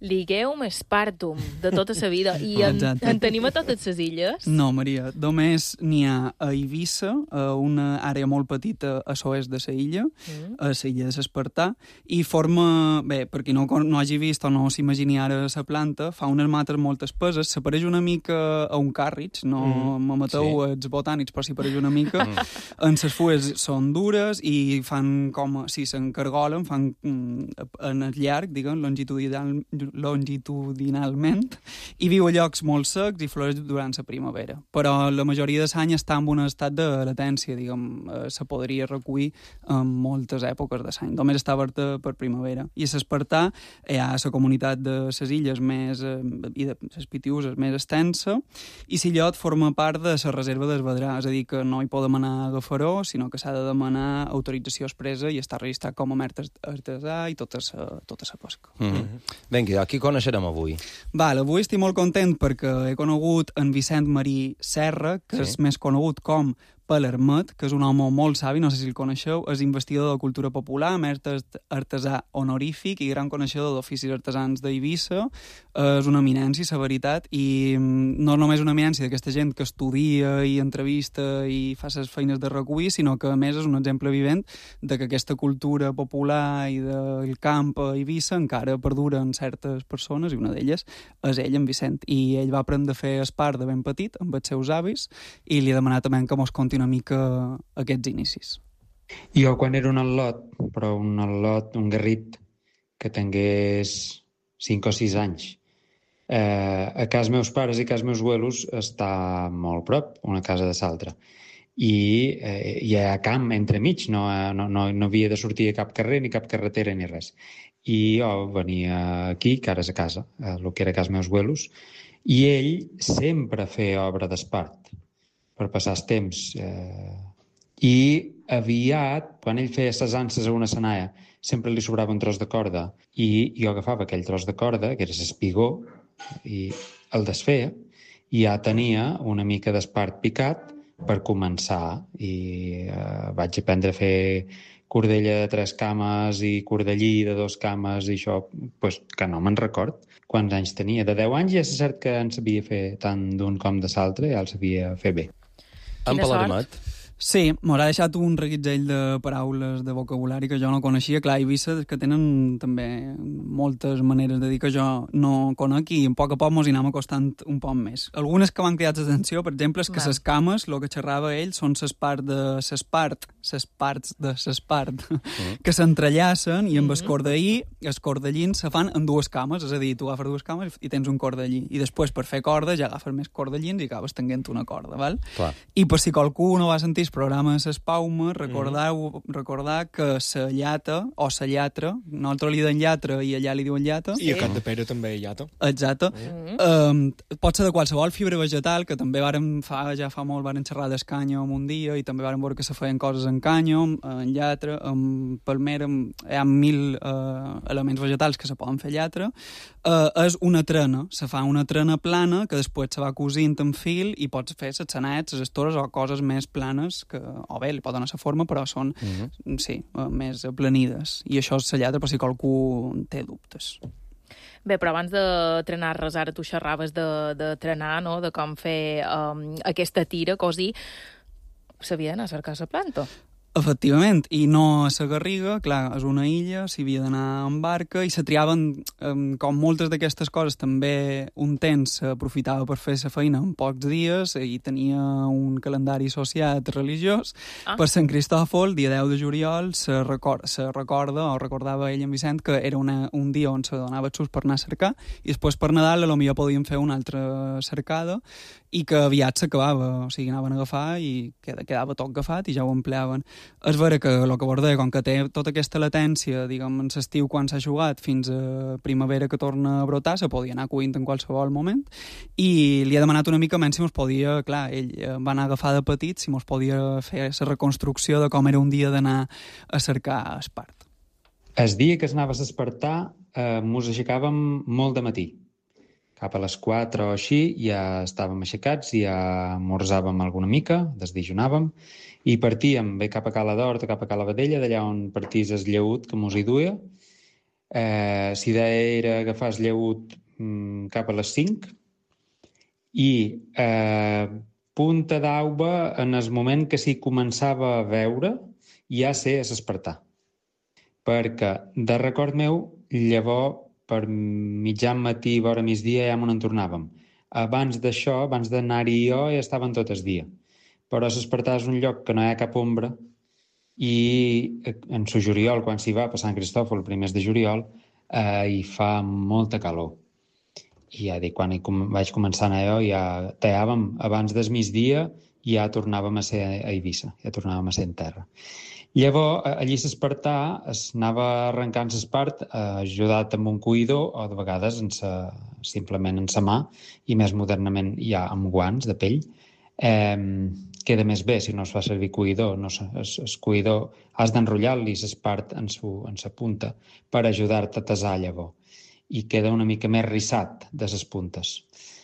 Ligueum Spartum, de tota la vida. I en, en tenim a totes les illes? No, Maria, només n'hi ha a Eivissa, a una àrea molt petita a l'oest de la illa, mm. a la illa de l'Espartà, i forma, bé, per qui no, no hagi vist o no s'imagini ara la planta, fa unes mates molt espeses, s'apareix una mica a un càrrig, no mm. me mateu sí. els botànics, però s'hi apareix una mica, mm. en les fulles són dures i fan com, si s'encargolen, fan en el llarg, diguem, longitudinal, longitudinalment, i viu a llocs molt secs i floreix durant la primavera. Però la majoria de l'any està en un estat de latència, diguem, eh, se podria recollir en moltes èpoques de l'any. Només està oberta per primavera. I a l'Espartà hi ha la comunitat de les illes més, eh, i de les Pitiuses més extensa, i Sillot forma part de la reserva del Vedrà, és a dir, que no hi podem anar a agafaró, sinó que s'ha de demanar autorització expressa i està registrat com a mer artesà i tota la tota pesca. Mm-hmm. Vinga, qui coneixerem avui? Val, avui estic molt content perquè he conegut en Vicent Marí Serra, que sí. és més conegut com Palermet, que és un home molt savi, no sé si el coneixeu, és investigador de cultura popular, mestre artesà honorífic i gran coneixedor d'oficis artesans d'Eivissa. És una eminència, la veritat, i no només una eminència d'aquesta gent que estudia i entrevista i fa les feines de recollir, sinó que a més és un exemple vivent de que aquesta cultura popular i del camp a Eivissa encara perdura en certes persones, i una d'elles és ell, en Vicent, i ell va aprendre a fer espart de ben petit amb els seus avis i li ha demanat també que mos conti una mica aquests inicis. Jo quan era un al·lot, però un al·lot, un garrit que tingués cinc o sis anys, eh, a casa meus pares i casa meus abuelos està molt prop, una casa de l'altra. I eh, hi ha camp entremig, no, no, no, no havia de sortir a cap carrer, ni cap carretera, ni res. I jo venia aquí, que ara és a casa, el que era casa meus abuelos, i ell sempre feia obra d'espart per passar el temps. Eh, I aviat, quan ell feia ses anses a una senaia, sempre li sobrava un tros de corda i jo agafava aquell tros de corda, que era l'espigó, i el desfeia, i ja tenia una mica d'espart picat per començar. I eh, vaig aprendre a fer cordella de tres cames i cordellí de dos cames i això, pues, que no me'n record quants anys tenia. De deu anys ja és cert que en sabia fer tant d'un com de l'altre, ja el sabia fer bé. En Palermet? Sí, m'haurà deixat un reguitzell de paraules de vocabulari que jo no coneixia. Clar, Eivissa, que tenen també moltes maneres de dir que jo no conec i a poc a poc mos hi anem acostant un poc més. Algunes que m'han cridat l'atenció, per exemple, és que ses cames, el que xerrava ell, són ses parts de ses part, ses parts de ses part, mm. que s'entrellacen i amb el cordellí, els cordellins se fan en dues cames, és a dir, tu agafes dues cames i tens un cordellí. I després, per fer corda, ja agafes més cordellins i acabes tenint una corda, val? Clar. I per si qualcú no va sentir programa de l'Espauma, recordar, mm. recordar que la llata, o la llatra, nosaltres li diuen llatra i allà li diuen llata. I a Cap de Pere també hi ha llata. Exacte. Mm. Um, pot ser de qualsevol fibra vegetal, que també vàrem fa, ja fa molt vàrem xerrar d'escànyo un dia i també vàrem veure que se feien coses en canyo, en llatra, en palmera, hi ha mil uh, elements vegetals que se poden fer llatra. Uh, és una trena, se fa una trena plana que després se va cosint en fil i pots fer les sanets, les estores o coses més planes que, o bé, li pot donar la forma, però són, mm-hmm. sí, més planides. I això és la llatra per si qualcú té dubtes. Bé, però abans de trenar res, ara tu xerraves de, de trenar, no?, de com fer um, aquesta tira, cosir. S'havia d'anar a cercar la planta. Efectivament, i no a la Garriga, clar, és una illa, s'hi havia d'anar en barca i se triaven, um, com moltes d'aquestes coses, també un temps s'aprofitava per fer la feina en pocs dies i tenia un calendari associat religiós. Ah. Per Sant Cristòfol, dia deu de juliol, se, record, se recorda, o recordava ell en Vicent, que era una, un dia on se donava xus per anar a cercar i després per Nadal potser podíem fer una altra cercada i que aviat s'acabava, o sigui, anaven a agafar i quedava tot agafat i ja ho empleaven. És vera que el que vos deia, com que té tota aquesta latència, diguem, en l'estiu quan s'ha jugat fins a primavera que torna a brotar, se podia anar cuint en qualsevol moment, i li ha demanat una mica menys si mos podia, clar, ell va anar a agafar de petit, si mos podia fer la reconstrucció de com era un dia d'anar a cercar espart. El dia que s'anava a espartar, eh, mos aixecàvem molt de matí. Cap a les quatre o així ja estàvem aixecats, ja esmorzàvem alguna mica, desdejunàvem, i partíem bé cap a Cala d'Hort o cap a Cala Vedella, d'allà on partís el lleut que mos hi duia. Eh, L'idea era agafar el lleut mm, cap a les cinc i eh, punta d'auba en el moment que s'hi començava a veure ja ser a s'espertar. Perquè, de record meu, llavors per mitjan matí, vora migdia, ja m'on en tornàvem. Abans d'això, abans d'anar-hi jo, ja estaven tot el dia. Però s'espertar és un lloc que no hi ha cap ombra i en su juliol, quan s'hi va, per Sant Cristòfol, primers de juliol, eh, hi fa molta calor. I ja dic, quan hi com, vaig començar a anar jo, ja tallàvem abans del migdia i ja tornàvem a ser a Eivissa, ja tornàvem a ser en terra. Llavors, allí s'espertar, es anava arrencant l'espart, eh, ajudat amb un cuidor o de vegades en sa, simplement en sa mà i més modernament ja amb guants de pell. Eh, queda més bé si no es fa servir cuidor. No, es, es cuidor has d'enrotllar-li l'espart en, su, en sa punta per ajudar-te a tasar llavors i queda una mica més rissat de les puntes.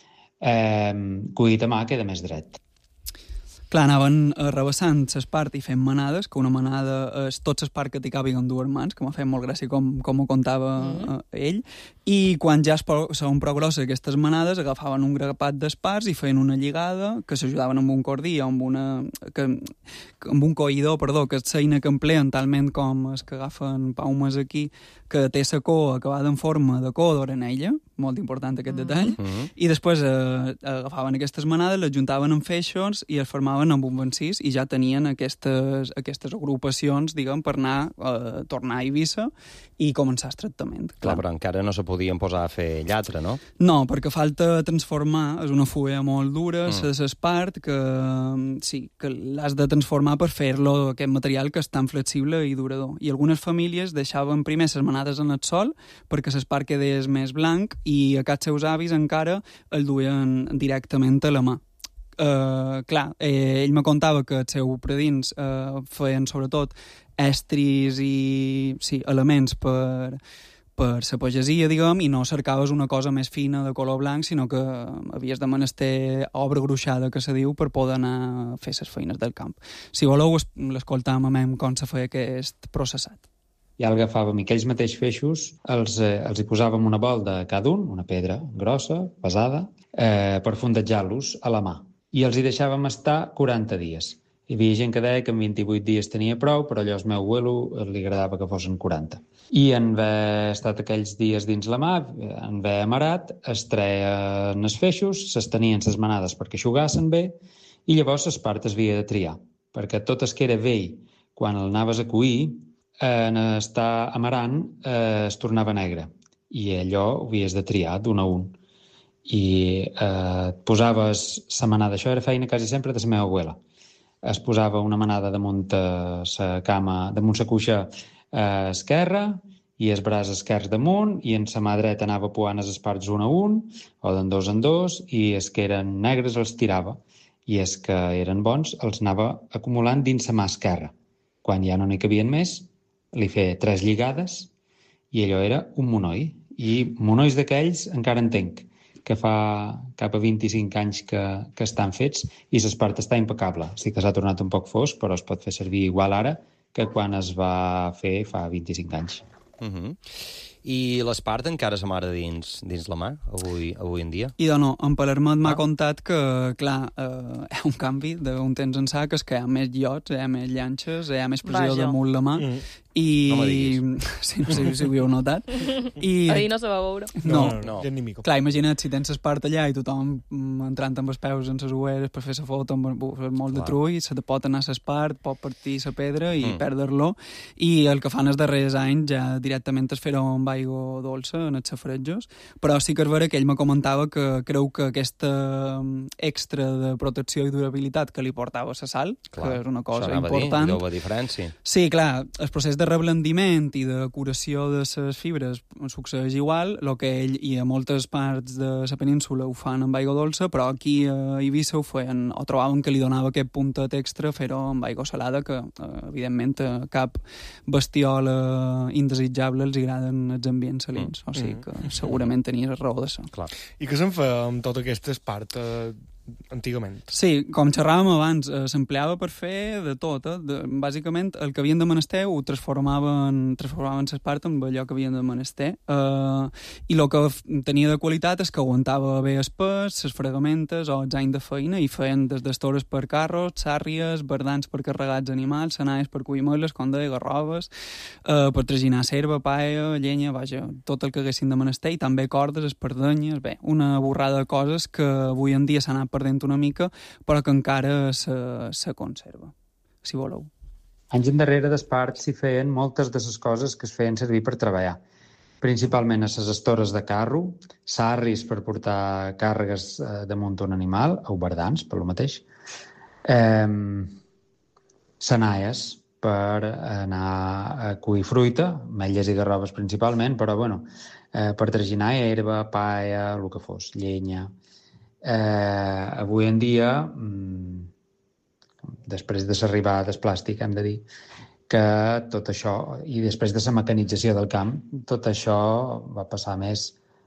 Eh, cuit a mà queda més dret. Clar, anaven arrabassant l'espart i fent manades, que una manada és tot l'espart que t'hi càbiguen dues mans, que m'ha fet molt gràcia com, com ho contava mm. ell, i quan ja són prou grosses aquestes manades, agafaven un grapat d'esparts i feien una lligada, que s'ajudaven amb un cordí o amb, una, que, amb un coïdor, perdó, que és l'eina que empleen talment com els que agafen paumes aquí, que té la cua acabada en forma de cua d'orenella, molt important aquest detall, mm-hmm. i després eh, agafaven aquestes manades, les juntaven en feixos i es formaven amb un vencís i ja tenien aquestes, aquestes agrupacions, diguem, per anar a eh, tornar a Eivissa i començar el tractament. Clar, clar, però encara no se podien posar a fer llatra, no? No, perquè falta transformar, és una fulla molt dura, mm. l'espart, que sí, que l'has de transformar per fer-lo aquest material que és tan flexible i durador. I algunes famílies deixaven primer les manades en el sol perquè l'espart quedés més blanc i a cas seus avis encara el duien directament a la mà. Uh, clar, eh, ell me contava que els seus predins uh, feien sobretot estris i sí, elements per, per la pagesia, diguem, i no cercaves una cosa més fina de color blanc, sinó que havies de menester obra gruixada, que se diu, per poder anar a fer les feines del camp. Si voleu, l'escoltam a mem com se feia aquest processat. Ja agafàvem aquells mateixos feixos, els, eh, els hi posàvem una bol de cada un, una pedra grossa, pesada, eh, per fondejar-los a la mà. I els hi deixàvem estar quaranta dies. Hi havia gent que deia que en vint-i-vuit dies tenia prou, però allò al meu abuelo li agradava que fossin quaranta. I en haver estat aquells dies dins la mà, en haver amarat, es treien els feixos, s'estenien les manades perquè eixugassin bé, i llavors l'espart es havia de triar, perquè tot el que era vell, quan el anaves a coir, en estar amarant eh, es tornava negre i allò ho havies de triar d'un a un i eh, posaves la manada, això era feina quasi sempre de la meva abuela, es posava una manada damunt la cama, damunt la cuixa eh, esquerra i el braç esquerre damunt i en la mà dreta anava puant els parts un a un o d'en dos en dos i els que eren negres els tirava i els que eren bons els anava acumulant dins la mà esquerra. Quan ja no n'hi cabien més, li feia tres lligades i allò era un monoi. I monois d'aquells encara entenc que fa cap a vint-i-cinc anys que, que estan fets i l'espart està impecable. Sí que s'ha tornat un poc fosc, però es pot fer servir igual ara que quan es va fer fa vint-i-cinc anys. Uh-huh. I l'espart encara se m'ara dins, dins la mà, avui, avui en dia? I no, en Palermet m'ha ah. contat que, clar, eh, hi ha un canvi d'un temps ençà, que és que hi ha més llots, hi ha més llanxes, hi ha més pressió Vaja. damunt la mà, mm. i... No me diguis. Sí, no sé si ho havíeu notat. I... Ahir no se va veure. No, no, no. Ja ni mico. Clar, imagina't si tens l'espart allà i tothom entrant amb els peus en les ueres per fer la foto amb buf, molt clar. De trull, se te pot anar l'espart, pot partir la pedra i mm. perdre-lo, i el que fan els darrers anys ja directament es fer-ho amb aigua dolça en els safaretjos, però sí que és vera que ell me comentava que creu que aquesta extra de protecció i durabilitat que li portava la sal, clar, que és una cosa important. Dir, deu diferència. Sí, clar, el procés de reblandiment i de curació de les fibres succeeix igual, el que ell i a moltes parts de la península ho fan amb aigua dolça, però aquí a Eivissa ho feien, o trobaven que li donava aquest puntet extra fer-ho amb aigua salada, que evidentment a cap bestiola indesitjable els agraden els ambients salins, mm. o sigui que segurament tenia raó d'això. Clar. I què se'n fa amb tota aquesta espart? antigament. Sí, com xerràvem abans, eh, s'empleava per fer de tot. Eh? De, bàsicament, el que havien de menester ho transformaven, transformaven l'espart amb allò que havien de menester. Eh, I el que tenia de qualitat és que aguantava bé el pes, les fregamentes o els anys de feina, i feien des d'estores per carros, sàrries, verdans per carregats animals, senaies per cuir-meles, com deia, garroves, eh, per traginar serva, paella, llenya, vaja, tot el que haguessin de menester, i també cordes, espardenyes, bé, una borrada de coses que avui en dia s'han anat perdent una mica, però que encara se, se conserva, si voleu. Anys endarrere d'espart s'hi feien moltes de les coses que es feien servir per treballar, principalment a les estores de carro, sarris per portar càrregues eh, damunt un animal, o bardans, per lo mateix, eh, senaies per anar a cuir fruita, ametlles i garroves principalment, però bueno, eh, per traginar herba, paella, el que fos, llenya. Eh, avui en dia, després de l'arribada del plàstic, hem de dir que tot això, i després de la mecanització del camp, tot això va passar més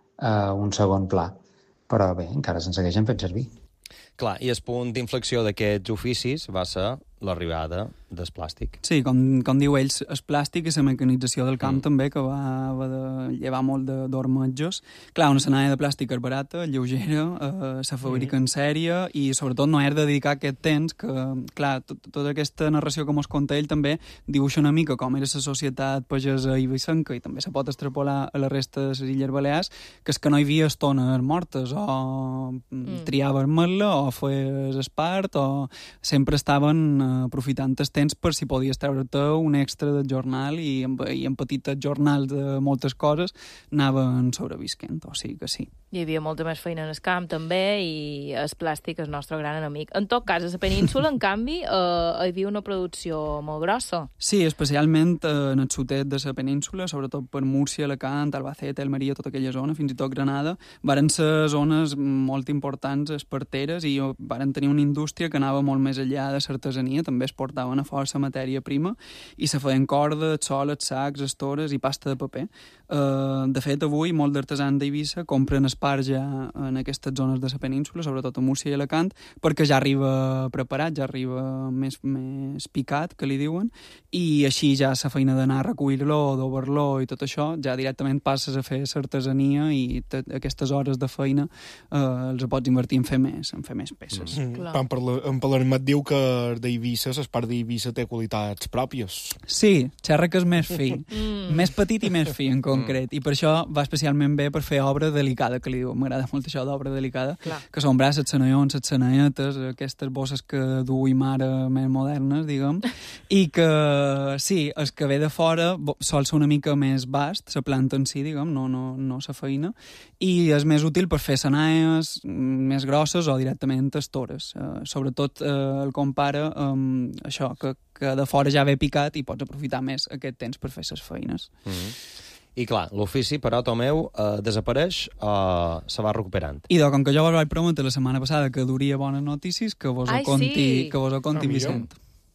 a un segon pla. Però bé, encara se'n segueixen fent servir. Clar, i el punt d'inflexió d'aquests oficis va ser l'arribada del plàstic. Sí, com, com diu ells, el plàstic i la mecanització del camp mm. també, que va, va de llevar molt d'ormetjos. Clar, una senaia de plàstic és barata, lleugera, eh, se fabrica mm. en sèrie, i sobretot no has de dedicar aquest temps que, clar, tot, tota aquesta narració que mos conta ell també dibuixa una mica com era la societat pagesa i eivissenca, i també se pot extrapolar a la resta de les Illes Balears, que és que no hi havia estones mortes, o mm. triaves metla, o feies espart, o sempre estaven eh, aprofitant el temps per si podies treure-te un extra del jornal, i en, i en petits jornals de moltes coses anaven sobrevisquent, o sigui que sí. Hi havia molta més feina en el camp també, i el plàstic és el nostre gran enemic. En tot cas, a la península, en canvi, eh, hi havia una producció molt grossa. Sí, especialment eh, en el sud-est de la península, sobretot per Múrcia, Alacant, Albacete, Almeria, tota aquella zona, fins i tot Granada, varen ser zones molt importants esparteres, i varen tenir una indústria que anava molt més enllà de l'artesania, també es portaven a força matèria prima, i se feien cordes, soles, sacs, estores i pasta de paper. Uh, de fet, avui, molt d'artesans d'Eivissa compren espart ja en aquestes zones de la península, sobretot a Múrcia i Alacant, perquè ja arriba preparat, ja arriba més, més picat, que li diuen, i així ja la feina d'anar a recollir-lo, d'obre-lo i tot això, ja directament passes a fer l'artesania, i aquestes hores de feina uh, els pots invertir en fer més, en fer més peces. Mm. Mm. En Palermat diu que d'Eivissa, l'espart d'Eivissa té qualitats pròpies. Sí, xerra que és més fi, mm. més petit i més fi en concret, mm. i per això va especialment bé per fer obra delicada, que li diu, m'agrada molt això d'obra delicada, clar, que són braços, senaions, senaietes, aquestes bosses que du i mare més modernes, diguem, i que sí, el que ve de fora sol ser una mica més vast, la planta en si, diguem, no, no, no la feina, i és més útil per fer senaies més grosses o directament estores. Uh, sobretot uh, el compara amb això, que, que de fora ja ve picat i pots aprofitar més aquest temps per fer les feines. Mm-hmm. I clar, l'ofici, però, Tomeu, eh, desapareix o eh, se va recuperant? I com que jo vos vaig prometre la setmana passada que duria bones notícies, que vos ho conti, sí. que vos ho conti ah, Vicent.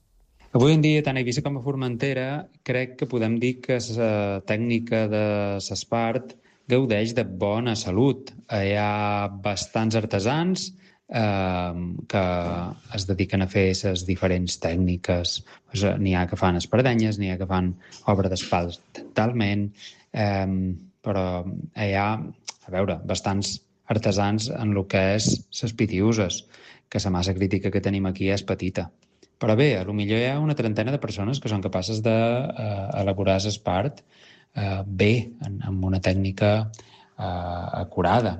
Avui en dia, tant a Eivissa com a Formentera, crec que podem dir que la tècnica de l'espart gaudeix de bona salut. Hi ha bastants artesans eh, que es dediquen a fer les diferents tècniques. Pues, n'hi ha que fan espardenyes, n'hi ha que fan obra d'espalt dentalment, eh, però hi ha, a veure, bastants artesans en el que és les pitiuses, que la massa crítica que tenim aquí és petita. Però bé, a lo millor hi ha una trentena de persones que són capaces d'elaborar eh, l'espart eh, bé, en, amb una tècnica eh, acurada.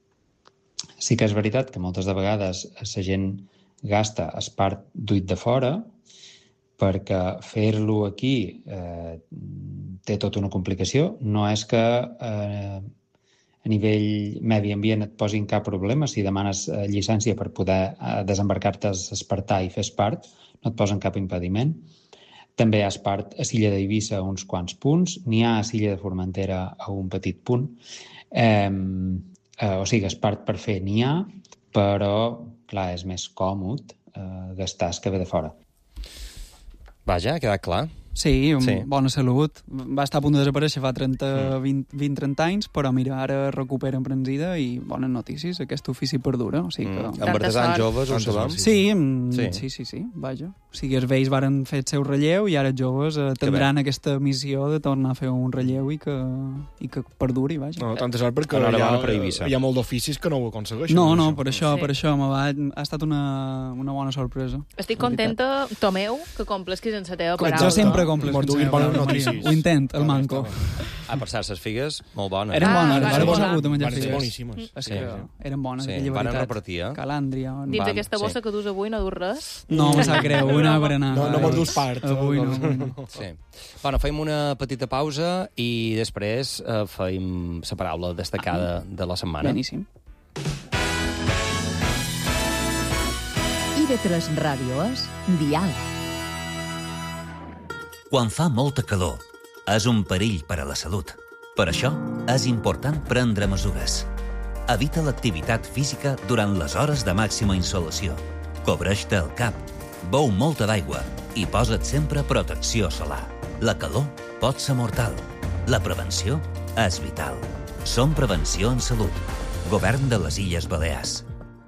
Sí que és veritat que moltes de vegades la gent gasta espart duit de fora, perquè fer-lo aquí eh, té tota una complicació. No és que eh, a nivell medi ambient et posin cap problema. Si demanes eh, llicència per poder eh, desembarcar-te a espartar i fer espart, no et posen cap impediment. També hi ha espart a Silla d'Eivissa a uns quants punts, n'hi ha a Silla de Formentera a un petit punt. Eh, eh, o sigui, espart per fer n'hi ha, però, clar, és més còmode eh, gastar el que ve de fora. Vaja, ha quedat clar. Sí, Sí. bona salut. Va estar a punt de desaparèixer fa trenta, vint trenta anys, però mira, ara recupera emprensida i bones notícies. Aquest ofici perdura. O sigui que... Mm. Amb artesans joves, ho sabem? Sí, mm, Sí. sí, sí, sí, vaja. O sigui, els vells varen fer el seu relleu i ara els joves eh, tindran aquesta missió de tornar a fer un relleu i que, i que perduri, vaja. No, tanta sort perquè hi ha, hi ha molt d'oficis que no ho aconsegueixen. No, no, per això, per això me va, ha estat una, una bona sorpresa. Estic contenta, Tomeu, que complesquis en la teva Jo paraula. sempre complesco en la teva paraula. Ho intent, el manco. Ah, per cert, les figues, molt bones. Eren bones, Ah, ara vos vale. ha hagut de menjar Van ser figues. boníssimes. És Sí. que eren bones, Sí, aquella varen veritat. repartir, eh? Calàndria. Dins Van- d'aquesta bossa sí. que dus avui no dus res? No, me sap greu, avui no berenar. No, no mos dus part. Avui no. avui no. Sí. Bueno, feim una petita pausa i després eh, feim la paraula destacada de la setmana. Beníssim. I de tres Ràdio és Diàleg. Quan fa molta calor, és un perill per a la salut. Per això, és important prendre mesures. Evita l'activitat física durant les hores de màxima insolació. Cobreix-te el cap, beu molta d'aigua i posa't sempre protecció solar. La calor pot ser mortal. La prevenció és vital. Som Prevenció en Salut. Govern de les Illes Balears.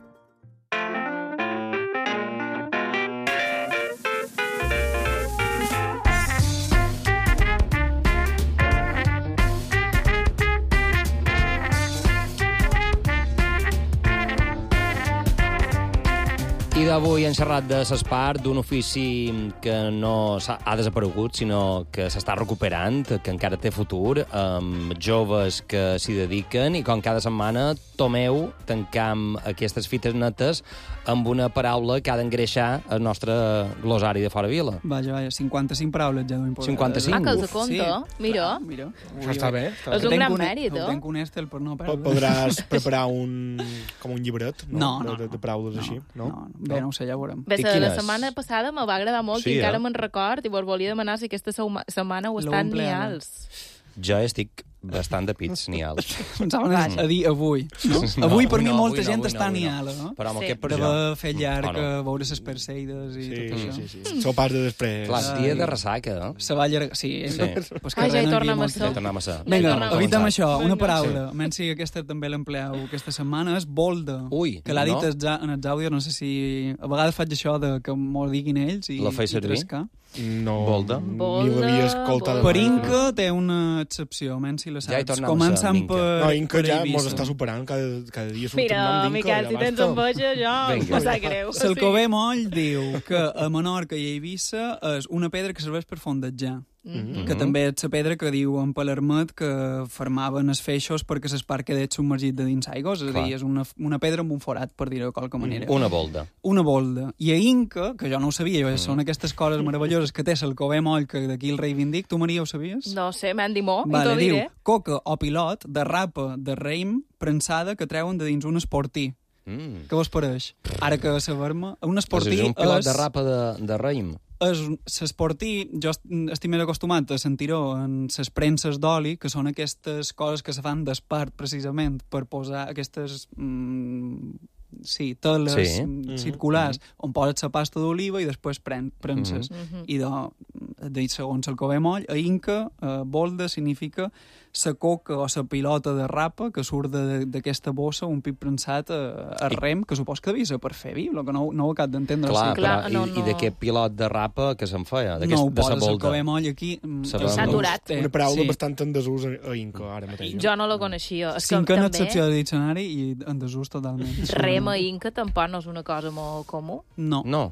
I d'avui hem xerrat de l'espart d'un ofici que no s'ha- ha desaparegut, sinó que s'està recuperant, que encara té futur, amb joves que s'hi dediquen, i com cada setmana, Tomeu, tancam aquestes fites netes amb una paraula que ha d'engreixar el nostre glosari de fora vila. Vaja, vaja, cinquanta-cinc paraules ja duim. cinquanta-cinc? Ah, que els de compte. Mira. Mira. Això està bé. Està És bé. un gran mèrit, Ho eh? tenc un Estel per no perdre. Podràs preparar un, com un llibret, no? No, no, de, de, de paraules així, no? No, bé, no ho sé, ja ho veurem. Bé, I la, la quines? setmana passada me va agradar molt Sí, i encara eh? me'n record i vos volia demanar si aquesta seuma- setmana ho estan L'ompleada. nials. Jo estic bastant de pits ni alt. Pensaven Vaja. a dir avui, no? No, avui per mi no, molta avui no, gent avui està no, avui no. niala, no? Però amb Sí. aquest per D'haver jo. fet llarg, O no? veure les perseides i Sí, tot això. sí, sí, sí. Sopars de després. Clar, dia de ressaca, eh? Se va allargar... Sí, Sí. Pues Ah, ja hi res, no tornem havia a molt ser. Ja temps. tornem a ser. Vinga, tornem a evitem començar. això. Una Vinga. paraula. Sí. Menys si aquesta també l'empleeu aquesta setmana. És bolda. Ui, que l'ha dit no? els a- en els àudios. No sé si... A vegades faig això de que m'ho diguin ells i, La feis i servir? trescar. No, Bolda? ni l'havia escoltat. Per Inca té una excepció, menys si la saps. Ja hi tornem a ser, Començant amb per, Inca. No, Inca per ja Eivissa. mos està superant. Cada, cada dia surt Mira, un nom d'Inca. Miquel, ja si tens basta. enveja, jo Vinga. me sap greu. El Sí. Cové Moll diu que a Menorca i a Eivissa és una pedra que serveix per fondejar. Mhm. Que també és la pedra que diu en Palermet que formaven els feixos perquè l'espar quedés submergit de dins aigua. És a Clar. dir, és una, una pedra amb un forat, per dir-ho de qualque manera. Una bolda. Una bolda. I a Inca, que jo no ho sabia, mm. són aquestes coses meravelloses que té el Cové Moll, que d'aquí el reivindic. Tu, Maria, ho sabies? No sé, m'han dit molt, i Vale, t'ho diu, diré. coca o pilot de rapa de raïm prensada que treuen de dins un esportí. Mm. Què vos pareix? Ara que saber-me... Un esportí És un pilot és... de rapa de, de raïm. És l'esportí, jo est- estic més acostumat a sentir-ho en les premses d'oli, que són aquestes coses que se fan d'espart, precisament, per posar aquestes... Mm, sí, teles Sí. mm, circulars, on poses la pasta d'oliva i després pren, premses. Mhm. I de, de, segons el Cové Moll, a Inca, eh, bolda significa la coca o la pilota de rapa que surt de- d'aquesta bossa, un pip prensat a, a rem, que supos que devia ser per fer vi, el que no, no ho acabo d'entendre. Clar, sí. però, no, i, no. i d'aquest pilot de rapa que se'n feia? No ho de sa poses el bolda? Cové Moll aquí. mm, Sabem. el S'ha gust aturat. té. Una paraula Sí. bastant en desús a, a Inca, ara mateix. Jo no la coneixia. És que Cinquena també excepció de diccionari i en desús totalment. rema i Inca tampoc no és una cosa molt comú. No. No.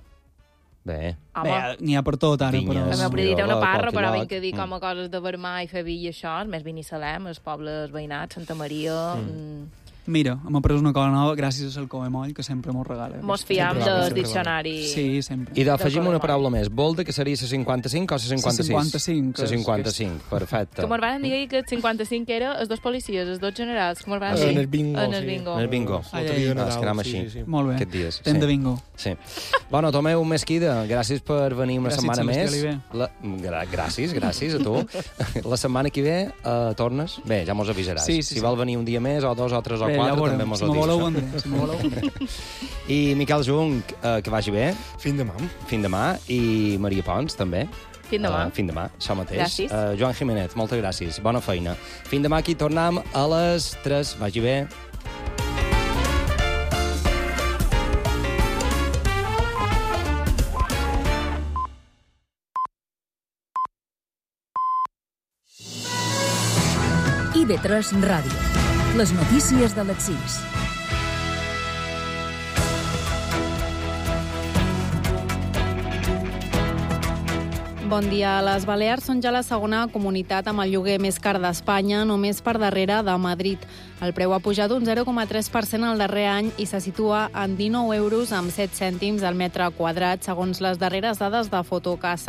Bé. Home, Bé, n'hi ha per tot ara, Vinyes. però... la meva Sí, predita una home, parra, qualque però lloc. vinc a dir Mm. com a coses de vermar i fer vi i això, més Binissalem, els pobles veïnats, Santa Maria... Mm. Mira, hem après una cosa nova gràcies al Cové Moll, que sempre mos regala. Mos fiam Sempre del va, sempre va. diccionari. Sí, sempre. I d'afegim Del una Cové paraula més. Bolda, que seria la cinquanta-cinc o la cinquanta-sis? cinquanta-cinc, La és- cinquanta-cinc, perfecte. Que mos van dir que el cinquanta-cinc era els dos policies, els dos generals, que mos van dir. En el bingo, En el sí. bingo. En el bingo. Ai, Loteria de ai. No, és que anem Nadal, així. sí, sí, sí. Molt bé. Aquests dies. Temps de bingo. Sí. Bueno, Tomeu Mesquida, gràcies per venir una Gràcies, setmana més. Celestí Oliver. La... Gra gràcies, gràcies a tu. La setmana que ve uh, tornes? Bé, ja mos avisaràs. Sí, sí, si sí. vol venir un dia més, o dos, o tres, o Bé, ja quatre, veurem. també mos Si ho me dius. voleu vendré, si me voleu vendré. I Miquel Jung, uh, que vagi bé. Fin de mà. Fin de mà. I Maria Pons, també. Fins demà. Uh, fins demà, això mateix. Gràcies. Uh, Joan Jiménez, moltes gràcies. Bona feina. Fins demà aquí tornem a les tres. Vagi bé. I V tres Ràdio. Les notícies de les sis. Bon dia. Les Balears són ja la segona comunitat amb el lloguer més car d'Espanya, només per darrere de Madrid. El preu ha pujat un zero coma tres per cent el darrer any i se situa en dinou euros amb set cèntims al metre quadrat, segons les darreres dades de Fotocasa.